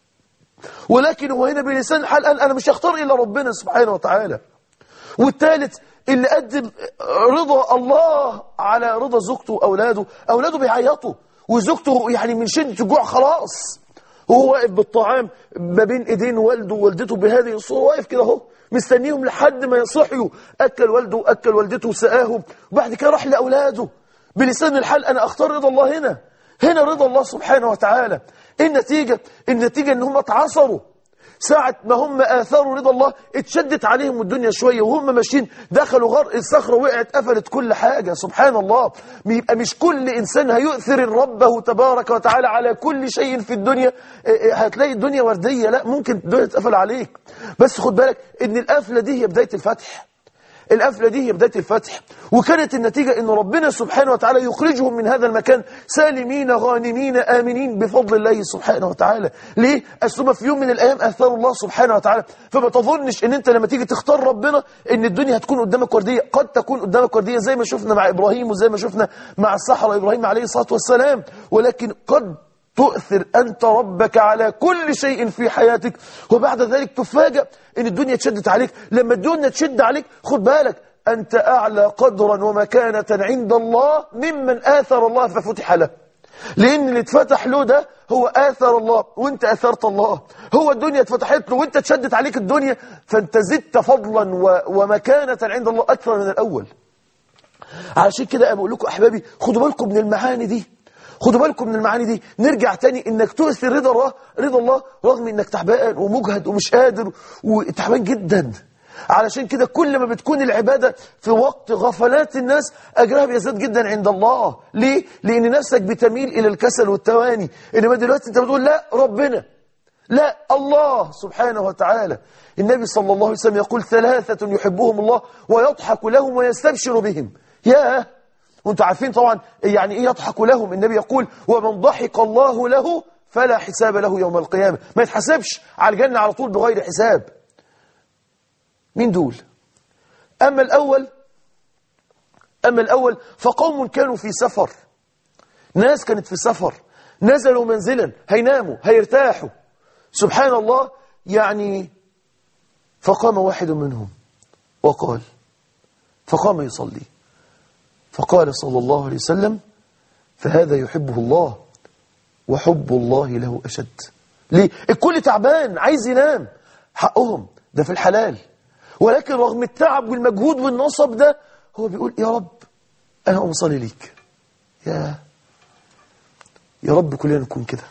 ولكن هو هنا بلسان الحال قال أنا مش هختار إلا ربنا سبحانه وتعالى. والثالث اللي قدم رضا الله على رضا زوجته وأولاده، أولاده بيعيطوا وزوجته يعني من شدة الجوع خلاص، وهو واقف بالطعام ما بين ايدين والده ووالدته بهذه الصورة، واقف كده اهو مستنيهم لحد ما يصحيوا. أكل والده وأكل والدته وسقاهم، وبعد كده راح لأولاده. بلسان الحال أنا أختار رضا الله هنا، هنا رضا الله سبحانه وتعالى. النتيجة إن هم اتعصروا ساعة ما هم آثاروا رضا الله، اتشدت عليهم الدنيا شوية وهم ماشيين دخلوا غار، الصخرة وقعت قفلت كل حاجة. سبحان الله. يبقى مش كل إنسان هيؤثر ربه تبارك وتعالى على كل شيء في الدنيا هتلاقي الدنيا وردية، لا، ممكن الدنيا تقفل عليك. بس خد بالك إن القفلة دي هي بداية الفتح، القفلة دي هي بداية الفتح. وكانت النتيجة إن ربنا سبحانه وتعالى يخرجهم من هذا المكان سالمين غانمين آمنين بفضل الله سبحانه وتعالى. ليه؟ أسلم في يوم من الأيام أثار الله سبحانه وتعالى. فما تظنش إن أنت لما تيجي تختار ربنا إن الدنيا هتكون قدامك وردية. قد تكون قدامك وردية زي ما شفنا مع إبراهيم وزي ما شفنا مع السحرة إبراهيم عليه الصلاة والسلام، ولكن قد تؤثر أنت ربك على كل شيء في حياتك، وبعد ذلك تفاجأ إن الدنيا تشدت عليك. لما الدنيا تشد عليك خد بالك أنت أعلى قدرا ومكانة عند الله ممن آثر الله ففتح له، لأن اللي اتفتح له ده هو آثر الله وانت آثرت الله. هو الدنيا اتفتحت له وانت تشدت عليك الدنيا، فانت زدت فضلا ومكانة عند الله أكثر من الأول. علشان كده أنا بقول لكم أحبابي خدوا بالكم من المعاني دي، خدوا بالكم من المعاني دي. نرجع تاني انك تؤثر رضا الله رغم انك تعبان ومجهد ومش قادر وتعبان جدا. علشان كده كل ما بتكون العبادة في وقت غفلات الناس أجرها بيزداد جدا عند الله. ليه؟ لأن نفسك بتميل إلى الكسل والتواني. إنما دلوقتي أنت بتقول لا ربنا، لا الله سبحانه وتعالى. النبي صلى الله عليه وسلم يقول ثلاثة يحبهم الله ويضحك لهم ويستبشر بهم. ياه، وانتوا عارفين طبعا يعني ايه يضحك لهم. النبي يقول ومن ضحك الله له فلا حساب له يوم القيامة، ما يتحسبش على الجنة على طول بغير حساب. مين دول؟ أما الأول فقوم كانوا في سفر، ناس كانت في سفر نزلوا منزلا هيناموا هيرتاحوا. سبحان الله. يعني فقام واحد منهم وقال، فقام يصلي فقال صلى الله عليه وسلم فهذا يحبه الله وحب الله له أشد. ليه؟ الكل تعبان عايز ينام، حقهم ده في الحلال، ولكن رغم التعب والمجهود والنصب ده هو بيقول يا رب أنا أقوم أصلي ليك. يا رب كلنا نكون كده.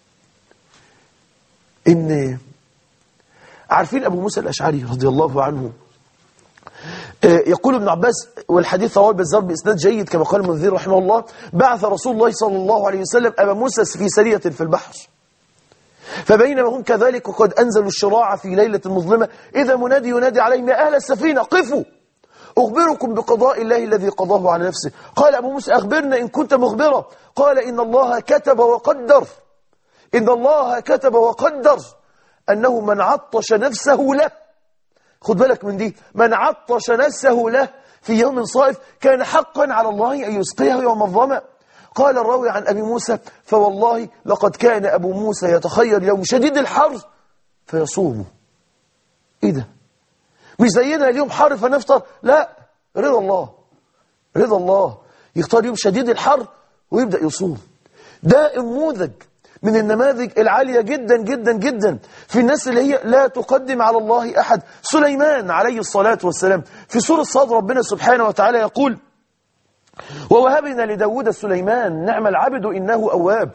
إن عارفين أبو موسى الأشعري رضي الله عنه، يقول ابن عباس والحديث رواه البزار بإسناد جيد كما قال المنذر رحمه الله: بعث رسول الله صلى الله عليه وسلم أبا موسى في سرية في البحر، فبينما هم كذلك وقد أنزلوا الشراع في ليلة مظلمة إذا منادي ينادي عليهم: يا أهل السفينة قفوا أخبركم بقضاء الله الذي قضاه على نفسه. قال أبو موسى: أخبرنا إن كنت مخبرا. قال: إن الله كتب وقدر، إن الله كتب وقدر أنه من عطش نفسه له، خد بالك من دي، من عطش نفسه له في يوم صائف كان حقا على الله أن يسقيه يوم الظمأ. قال الراوي عن أبي موسى: فوالله لقد كان أبو موسى يتخير يوم شديد الحر فيصومه. إيه ده؟ مش زينا اليوم حر فنفطر، لا، رضا الله، رضا الله، يختار يوم شديد الحر ويبدأ يصوم. ده نموذج من النماذج العالية جدا جدا جدا في الناس اللي هي لا تقدم على الله أحد. سليمان عليه الصلاة والسلام في سورة صاد ربنا سبحانه وتعالى يقول: ووهبنا لداود سليمان نعم العبد إنه أواب.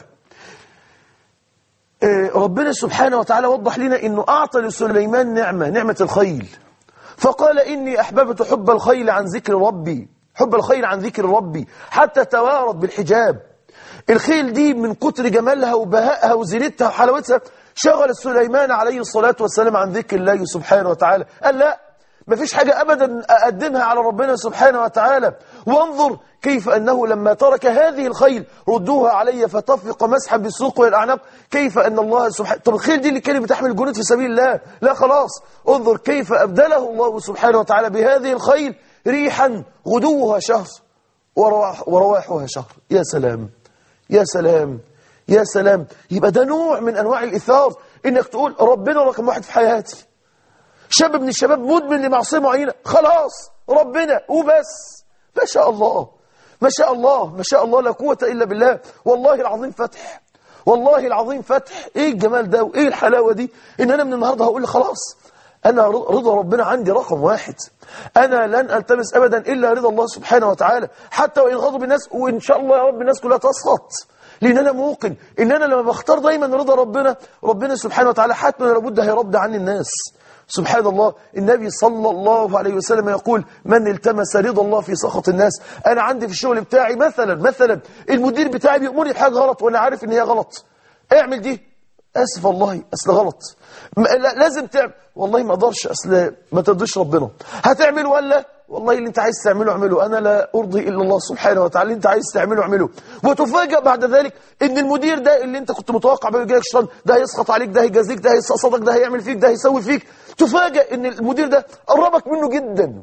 ربنا سبحانه وتعالى وضح لنا إنه أعطى لسليمان نعمة الخيل، فقال: إني أحببت حب الخيل عن ذكر ربي، حب الخيل عن ذكر ربي حتى توارت بالحجاب. الخيل دي من كتر جمالها وبهائها وزينتها وحلاوتها شغل سليمان عليه الصلاة والسلام عن ذكر الله سبحانه وتعالى. قال: لا، مفيش حاجة أبدا أقدمها على ربنا سبحانه وتعالى. وانظر كيف أنه لما ترك هذه الخيل ردوها علي فتفق مسحا بالسوق والأعناق، كيف أن الله سبحانه. طب الخيل دي اللي كانت بتحمل جنود في سبيل الله، لا خلاص، انظر كيف أبدله الله سبحانه وتعالى بهذه الخيل ريحا غدوها شهر ورواحها شهر. يا سلام، يا سلام، يا سلام. يبقى ده نوع من أنواع الإثار، إنك تقول ربنا رقم واحد في حياتي. شاب من الشباب مدمن لمعصية معينة، خلاص ربنا وبس. ما شاء الله، ما شاء الله، ما شاء الله، لا قوة إلا بالله. والله العظيم فتح، والله العظيم فتح. إيه الجمال ده وإيه الحلاوة دي، إن أنا من النهاردة هقول خلاص أنا رضا ربنا عندي رقم واحد. أنا لن ألتمس أبدا إلا رضا الله سبحانه وتعالى، حتى وإن غضب الناس، وإن شاء الله يا رب الناس كلها تسقط، لأن أنا موقن إن أنا لما بختار دايما رضا ربنا سبحانه وتعالى حتما لابد هيرد عني الناس. سبحان الله. النبي صلى الله عليه وسلم يقول: من التمس رضا الله في سخط الناس. أنا عندي في الشغل بتاعي مثلا المدير بتاعي بيأمرني بحاجة غلط وأنا عارف إن هي غلط، اعمل دي، أسف والله أصل غلط، لازم تعمل، والله ما أقدرش، أصل ما ترضيش ربنا، هتعمل ولا والله اللي أنت عايز تعمله اعمله، أنا لا أرضي إلا الله سبحانه وتعالى، اللي أنت عايز تعمله اعمله. وتفاجأ بعد ذلك إن المدير ده اللي أنت كنت متوقع بيه يجيلك شيطان، ده هيسخط عليك، ده هيجازيك، ده هيصدق، ده هيعمل فيك، ده هيسوي فيك. تفاجأ إن المدير ده قربك منه جدا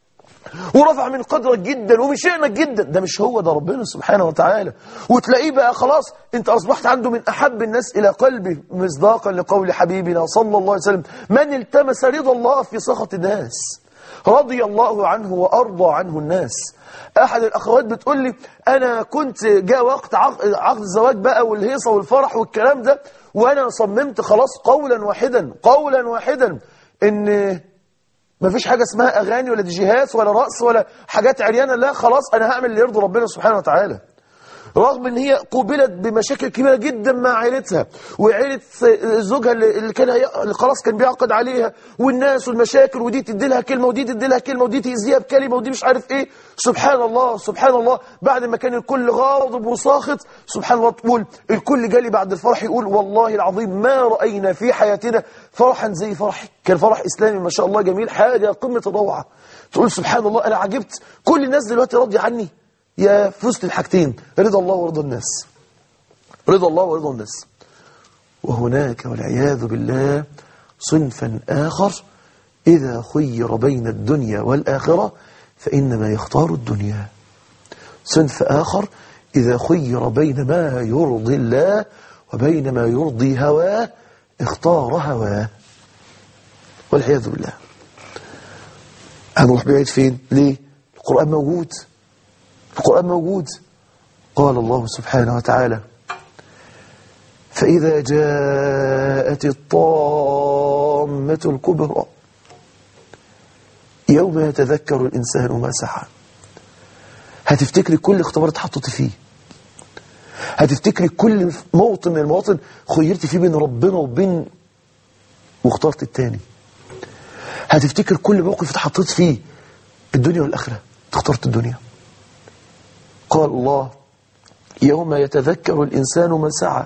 ورفع من قدرك جدا ومن شأنك جدا. ده مش هو، ده ربنا سبحانه وتعالى. وتلاقيه بقى خلاص انت أصبحت عنده من أحب الناس إلى قلبه، مصداقا لقول حبيبنا صلى الله عليه وسلم: من التمس رضا الله في سخط الناس رضي الله عنه وأرضى عنه الناس. أحد الأخوات بتقول لي: أنا كنت جاء وقت عقد الزواج بقى والهيصة والفرح والكلام ده، وأنا صممت خلاص قولا واحدا إن مفيش حاجة اسمها أغاني ولا ديجيهات ولا رقص ولا حاجات عريانة، لا خلاص أنا هعمل اللي يرضي ربنا سبحانه وتعالى. رغم ان هي قوبلت بمشاكل كبيرة جدا مع عائلتها وعائلة زوجها اللي خلاص كان بيعقد عليها، والناس والمشاكل، ودي تدي لها كلمة ودي تدي لها كلمة ودي تأذيها بكلمة ودي مش عارف ايه. سبحان الله، سبحان الله. بعد ما كان الكل غاضب وساخط، سبحان الله، تقول الكل جالي بعد الفرح يقول: والله العظيم ما رأينا في حياتنا فرحا زي فرحك. كان فرح إسلامي ما شاء الله جميل، حاجة قمة الروعة. تقول سبحان الله، أنا عجبت، كل الناس دلوقتي راضية عني. يا فزت الحاجتين، رضا الله ورضا الناس، رضا الله ورضا الناس. وهناك والعياذ بالله صنفا آخر إذا خير بين الدنيا والآخرة فإنما يختار الدنيا. صنف آخر إذا خير بين ما يرضي الله وبين ما يرضي هواه اختار هواه، والعياذ بالله. هنروح بعيد فين؟ ليه؟ القرآن موجود، القرآن موجود. قال الله سبحانه وتعالى: فإذا جاءت الطامة الكبرى يوم يتذكر الإنسان ما سعى. هتفتكري كل اختبار اتحطت فيه، هتفتكري كل موطن من المواطن خيرت فيه بين ربنا وبين واخترت التاني. هتفتكر كل موقف اتحطيت فيه الدنيا والآخرة اخترت الدنيا. قال الله يوم يتذكر الإنسان ما سعى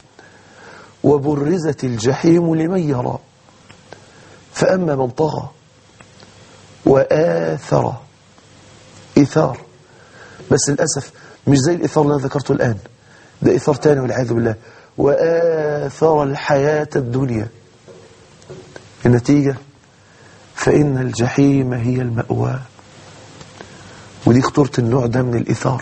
وبرزت الجحيم لمن يرى فأما من طغى وآثر إثار، بس للأسف مش زي الإثار اللي أنا ذكرته الآن، ده إثار تاني والعياذ بالله، وآثر الحياة الدنيا، النتيجة فإن الجحيم هي المأوى. ودي اخترت النوع ده من الإثار،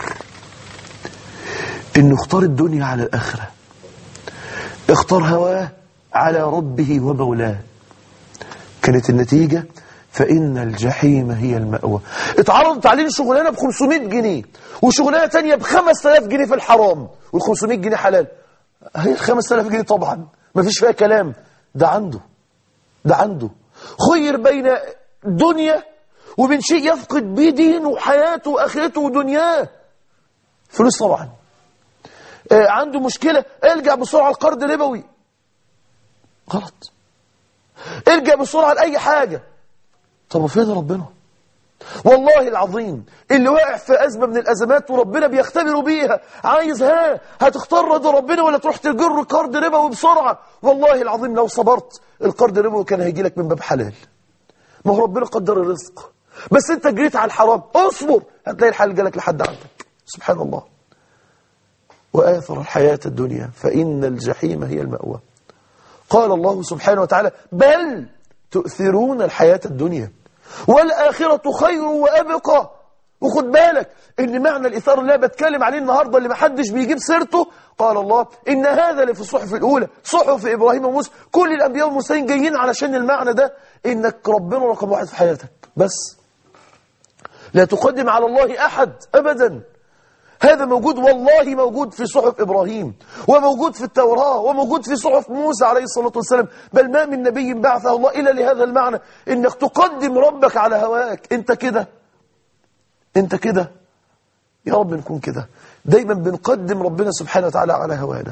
إنه اختار الدنيا على الآخرة، اختار هواه على ربه ومولاه، كانت النتيجة فإن الجحيم هي المأوى. اتعرضت عليه شغلانة ب500 جنيه وشغلانة تانية ب5000 جنيه في الحرام، وال500 جنيه حلال، هي 5000 جنيه طبعا ما فيش فيها كلام. ده عنده خير بين دنيا وبين شيء يفقد بيه دينه وحياته وآخرته ودنياه، فلوس طبعا. عنده مشكلة الجأ بسرعة القرض ربوي، غلط. الجأ بسرعة لأي حاجة. طب وفين ربنا؟ والله العظيم اللي واقع في أزمة من الأزمات وربنا بيختبره بيها، عايز هتختار رضا ربنا ولا تروح تجر قرض ربوي بسرعة؟ والله العظيم لو صبرت القرض الربوي كان هيجي لك من باب حلال. ما هو ربنا قدر الرزق، بس انت جريت على الحرام، اصبر هتلاقي الحلال جالك لحد عندك. سبحان الله. وآثر الحياة الدنيا فإن الجحيم هي المأوى. قال الله سبحانه وتعالى بل تؤثرون الحياة الدنيا والآخرة خير وأبقى. وخد بالك ان معنى الإثار اللي انا بتكلم عليه النهاردة اللي محدش بيجيب سيرته، قال الله إن هذا اللي في الصحف الأولى صحف إبراهيم وموسى، كل الأنبياء والمرسلين جايين علشان المعنى ده، إنك ربنا رقم واحد في حياتك بس، لا تقدم على الله أحد أبدا. هذا موجود، والله موجود في صحف إبراهيم وموجود في التوراة وموجود في صحف موسى عليه الصلاة والسلام، بل ما من نبي بعثه الله إلا لهذا المعنى، إنك تقدم ربك على هواك. أنت كده يا رب نكون كده، دايما بنقدم ربنا سبحانه وتعالى على هوانا.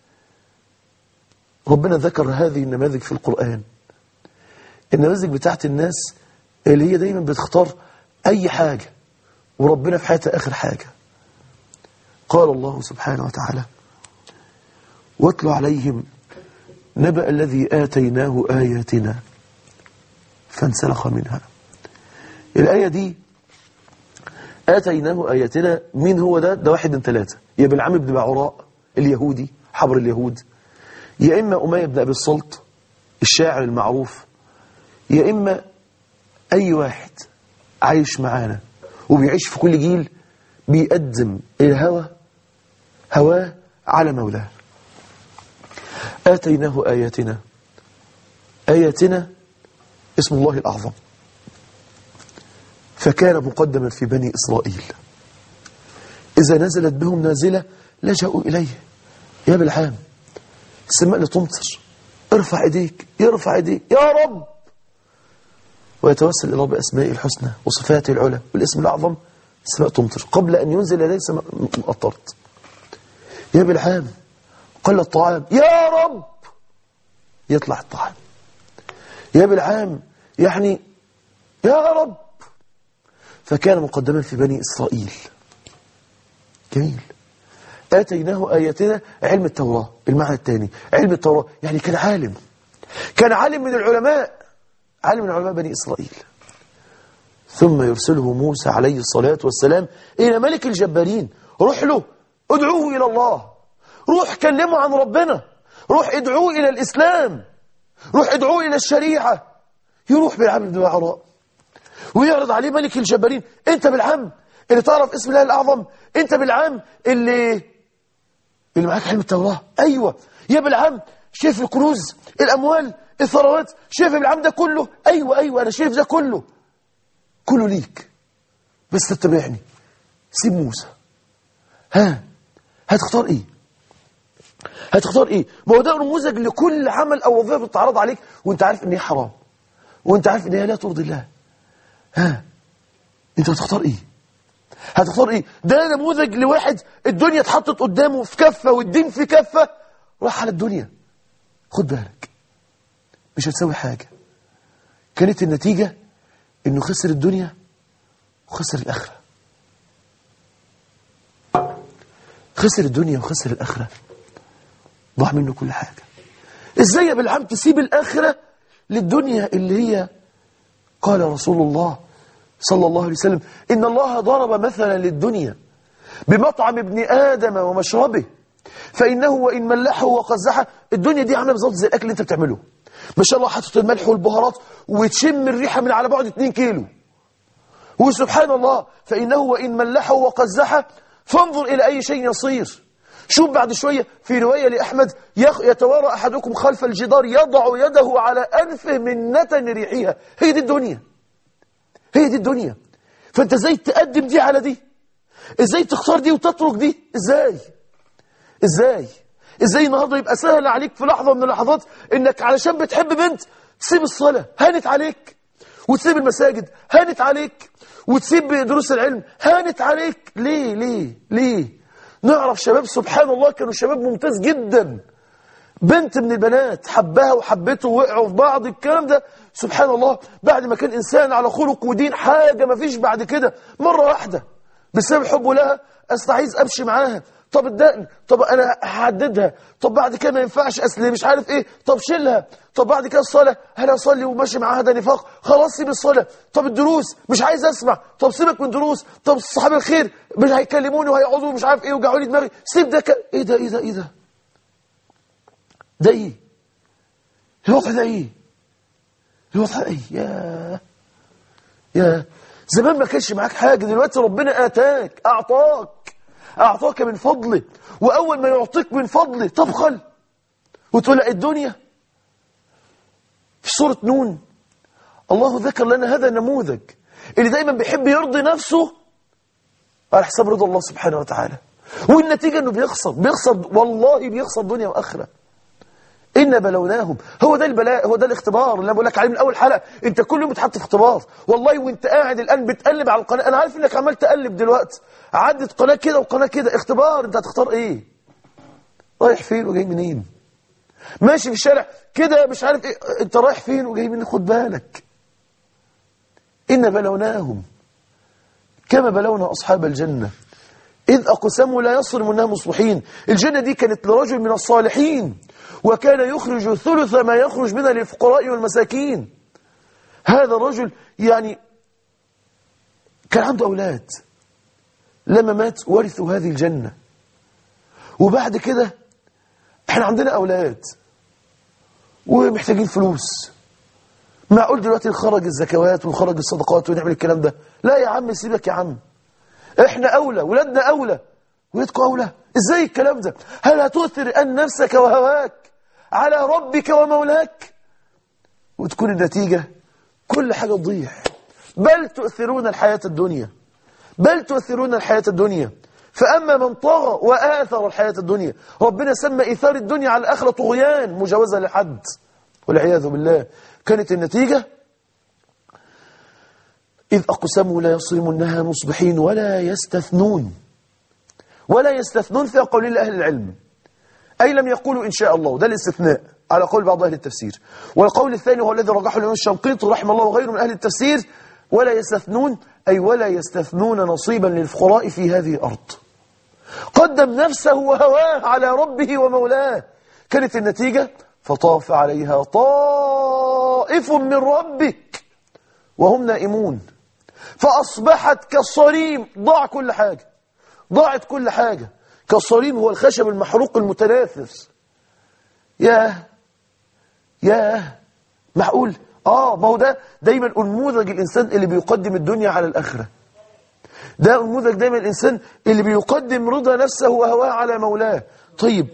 ربنا ذكر هذه النماذج في القرآن، النماذج بتاعت الناس اللي هي دايما بتختار أي حاجة وربنا في حياتها آخر حاجة. قال الله سبحانه وتعالى واتل عليهم نبأ الذي آتيناه آياتنا فانسلخ منها. الآية دي آتيناه آياتنا، مين هو ده؟ ده واحد من ثلاثة، يا بلعام بن بعوراء اليهودي حبر اليهود، يا إما أمية بن أبي الصلت الشاعر المعروف، يا إما أي واحد عايش معانا وبيعيش في كل جيل بيقدم هواه على مولاه. آتيناه آياتنا اسم الله الأعظم، فكان مقدما في بني إسرائيل، إذا نزلت بهم نازلة لجأوا إليه. يا بالعام السماء لتمطر، ارفع ايديك، يرفع ايديك يا رب، ويتوسل إلى رب بأسمائه الحسنى وصفاته العلى والاسم الأعظم، السماء تمطر قبل أن ينزل إليه سماء مطرت. يا بالعام قل الطعام، يا رب يطلع الطعام. يا بالعام يعني يا رب. فكان مقدما في بني إسرائيل. جميل. آتيناه آياتنا، علم التوراة. المعنى الثاني علم التوراة يعني كان عالم من العلماء، عالم من علماء بني إسرائيل. ثم يرسله موسى عليه الصلاة والسلام إلى ملك الجبارين، روح له ادعوه إلى الله، روح كلمه عن ربنا، روح ادعوه إلى الإسلام، روح ادعوه إلى الشريعة. يروح بالعام بن بعوراء ويعرض عليه ملك الجبارين، انت بالعام اللي تعرف اسم الله الأعظم، انت بالعام اللي معاك علم التوراة، ايوه. يا بالعام شايف الكنوز، الأموال، الثروات، شايف بالعام ده كله، ايوه انا شايف ده كله ليك، بس تتبعني. سيب موسى. هتختار ايه؟ ما هو ده نموذج لكل عمل او وظيفه بتتعرض عليك وانت عارف ان هي حرام وانت عارف ان هي لا ترضي الله. انت هتختار ايه؟ هتختار ايه؟ ده نموذج لواحد الدنيا اتحطت قدامه في كفة والدين في كفة، راح على الدنيا. خد بالك، مش هتسوي حاجة. كانت النتيجة انه خسر الدنيا وخسر الآخرة. خسر الدنيا وخسر الآخرة، ضاع منه كل حاجة. ازاي يا بالعم تسيب الآخرة للدنيا اللي هي قال رسول الله صلى الله عليه وسلم إن الله ضرب مثلا للدنيا بمطعم ابن آدم ومشربه فإنه وإن ملحه وقزحه. الدنيا دي عامله بالظبط زي الأكل اللي أنت بتعمله، ما شاء الله حاطط الملح والبهارات وتشم الريحة من على بعد 2 كيلو، وسبحان الله فإنه وإن ملحه وقزحه فانظر إلى أي شيء يصير. شوف بعد شوية في رواية لأحمد يتوارى أحدكم خلف الجدار يضع يده على أنفه من نتن ريحها. هي دي الدنيا، هي دي الدنيا. فأنت ازاي تقدم دي على دي؟ ازاي تختار دي وتترك دي؟ ازاي النهارده يبقى سهل عليك في لحظة من اللحظات انك علشان بتحب بنت تسيب الصلاة هانت عليك، وتسيب المساجد هانت عليك، وتسيب دروس العلم هانت عليك. ليه؟ نعرف شباب سبحان الله كانوا شباب ممتاز جدا، بنت من البنات حبها وحبته ووقعوا في بعض، الكلام ده سبحان الله بعد ما كان إنسان على خلق ودين حاجة ما فيش بعد كده، مرة واحدة بسبب حبه لها أصل عايز أمشي معاها، طب الدقن، طب أنا هحددها، طب بعد كده ما ينفعش أصل مش عارف إيه، طب شيلها، طب بعد كده الصلاة هل أصلي وماشي معاها ده نفاق، خلاص سيب الصلاة، طب الدروس مش عايز أسمع، طب سيبك من دروس، طب صحاب الخير مش هيكلموني وهيقعدوا مش عارف إيه وجعوا لي دماغي، سيب ده إيه ده ده إيه الوضع ده إيه الوضع ده إيه يا زمان ما كانش معاك حاجة، دلوقتي ربنا آتاك أعطاك من فضله، وأول ما يعطيك من فضله تبخل وتقول الدنيا. في سورة نون الله ذكر لنا هذا النموذج اللي دايما بيحب يرضي نفسه على حساب رضا الله سبحانه وتعالى، والنتيجة أنه بيخسر والله بيخسر دنيا وآخرة. إن بلوناهم، هو ده البلاء، هو ده الاختبار اللي أنا بقول لك عليه من أول حلقة. أنت كل يوم بتحط في اختبار والله، وأنت قاعد الآن بتقلب على القناة، أنا عارف إنك عمال تقلب دلوقتي، عدت قناة كده وقناة كده، اختبار. أنت هتختار إيه؟ رايح فين وجاي منين؟ ماشي في الشارع كده مش عارف إيه، أنت رايح فين وجاي منين؟ خد بالك. إن بلوناهم كما بلونا أصحاب الجنة إذ أقسموا لا يصرمونها مصبحين. الجنة دي كانت لرجل من الصالحين وكان يخرج ثلث ما يخرج منها للفقراء والمساكين. هذا الرجل يعني كان عنده أولاد، لما مات ورثوا هذه الجنة. وبعد كده احنا عندنا أولاد ومحتاجين فلوس، معقول دلوقتي نخرج الزكوات ونخرج الصدقات ونعمل الكلام ده؟ لا يا عم سيبك يا عم، احنا أولى، ولادنا أولى، ولادكم أولى. ازاي الكلام ده؟ هل هتؤثر أن نفسك وهواك على ربك ومولاك وتكون النتيجة كل حاجة تضيع؟ بل تؤثرون الحياة الدنيا، فأما من طغى وآثر الحياة الدنيا، ربنا سمى إيثار الدنيا على الآخرة طغيان مجاوزة لحد والعياذ بالله. كانت النتيجة إذ أقسموا لا يصرمونها مصبحين ولا يستثنون في قول أهل العلم، أي لم يقولوا إن شاء الله، ده الاستثناء على قول بعض أهل التفسير. والقول الثاني هو الذي رجحه الإمام الشنقيطي رحمه الله وغيره من أهل التفسير، ولا يستثنون أي ولا يستثنون نصيبا للفقراء في هذه الأرض. قدم نفسه وهواه على ربه ومولاه. كانت النتيجة فطاف عليها طائف من ربك وهم نائمون فأصبحت كالصريم. ضاعت كل حاجة. كالصريم هو الخشب المحروق المتناثر. ياه معقول؟ ما هو ده دايما نموذج الإنسان اللي بيقدم الدنيا على الآخرة. ده نموذج دايما الإنسان اللي بيقدم رضا نفسه وهواه على مولاه. طيب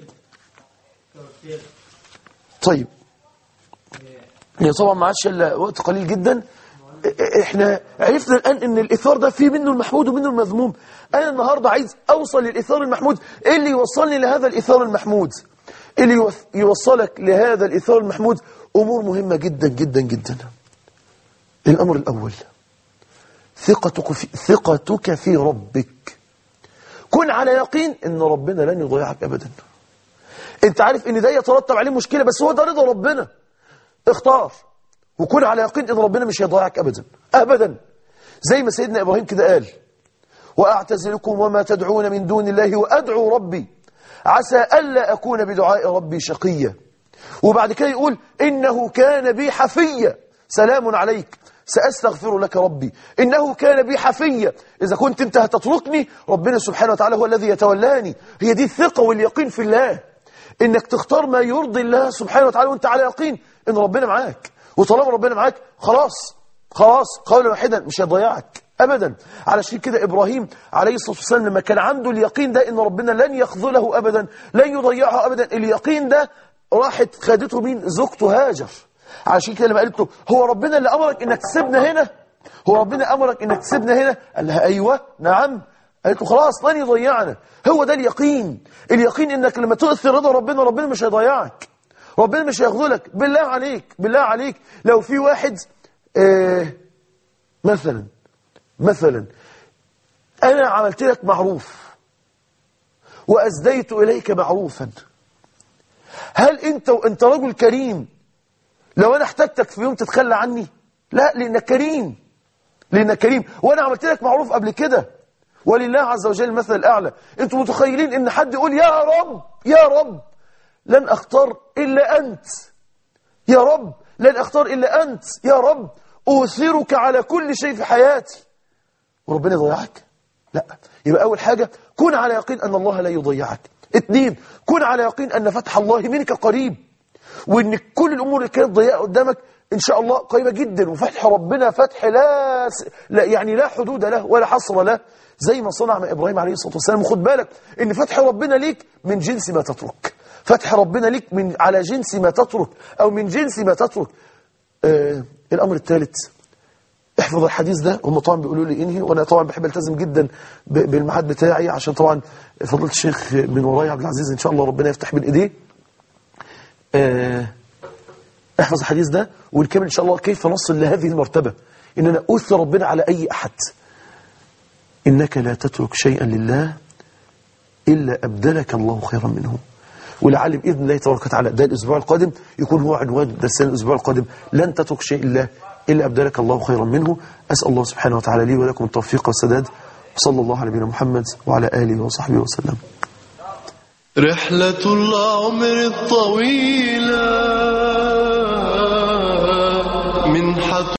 يعني طبعا ما عادش الا وقت قليل جدا. احنا عرفنا الآن ان الإثار ده فيه منه المحمود ومنه المذموم. انا النهاردة عايز اوصل للإثار المحمود. ايه اللي يوصلني لهذا الإثار المحمود؟ اللي يوصلك لهذا الإثار المحمود امور مهمة جدا جدا جدا. الامر الاول ثقتك في ربك. كن على يقين ان ربنا لن يضيعك ابدا. انت عارف ان ده يترتب عليه مشكلة، بس هو ده رضا ربنا. اختار وكن على يقين ان ربنا مش هيضيعك ابدا ابدا. زي ما سيدنا ابراهيم كده قال: واعتزلكم وما تدعون من دون الله وادعو ربي عسى الا اكون بدعاء ربي شقيا. وبعد كده يقول: انه كان بي حفيا سلام عليك سأستغفر لك ربي إنه كان بي حفيا. إذا كنت أنت هتتركني، ربنا سبحانه وتعالى هو الذي يتولاني. هي دي الثقة واليقين في الله، إنك تختار ما يرضي الله سبحانه وتعالى وأنت على يقين إن ربنا معاك. وطالما ربنا معاك خلاص قولا واحدا مش هيضيعك أبدا. علشان كده إبراهيم عليه الصلاة والسلام لما كان عنده اليقين ده إن ربنا لن يخذله أبدا، لن يضيعه أبدا، اليقين ده راحت خدته مين؟ زوجته هاجر. عشان كده لما قالت له: هو ربنا اللي أمرك إنك تسيبنا هنا؟ هو ربنا أمرك إنك تسيبنا هنا؟ قال لها: أيوة نعم. قالت له: خلاص لن يضيعنا. هو ده اليقين. اليقين إنك لما تؤثر رضا ربنا، ربنا مش هيضيعك، ربنا مش هيخذلك. بالله عليك لو في واحد مثلا أنا عملت لك معروف وأسديت إليك معروفا، هل أنت رجل كريم لو أنا احتجتك في يوم تتخلى عني؟ لا، لأنك كريم. وأنا عملت لك معروف قبل كده، ولله عز وجل المثل الأعلى. أنتم متخيلين إن حد يقول: يا رب لن أختار إلا أنت، يا رب لن أختار إلا أنت، يا رب أؤثرك على كل شيء في حياتي، وربنا يضيعك؟ لا. يبقى أول حاجة كن على يقين أن الله لا يضيعك. 2 كن على يقين أن فتح الله منك قريب، وأن كل الأمور اللي كانت ضيقة قدامك إن شاء الله قريبة جدا، وفتح ربنا فتح لا حدود له ولا حصر له، زي ما صنع مع إبراهيم عليه الصلاة والسلام. وخد بالك إن فتح ربنا ليك من جنس ما تترك، فتح ربنا ليك على جنس ما تترك أو من جنس ما تترك. الأمر الثالث: احفظ الحديث ده. هم طبعا بيقولوا لي انهي، وانا طبعا بحب التزم جدا بالميعاد بتاعي، عشان طبعا فضيله الشيخ من ورايا عبد العزيز ان شاء الله ربنا يفتح بين ايديه. احفظ الحديث ده ونكمل ان شاء الله كيف نصل لهذه المرتبه، اننا اؤثر ربنا على اي احد. انك لا تترك شيئا لله الا ابدلك الله خيرا منه. ولعل باذن الله تبارك وتعالى ده الاسبوع القادم يكون هو عنوان درسنا الاسبوع القادم: لن تترك شيء لله إلا أبدلك الله خيرا منه. أسأل الله سبحانه وتعالى لي ولكم التوفيق والسداد، وصلى الله على نبينا محمد وعلى آله وصحبه وسلم. رحلة العمر الطويلة منحة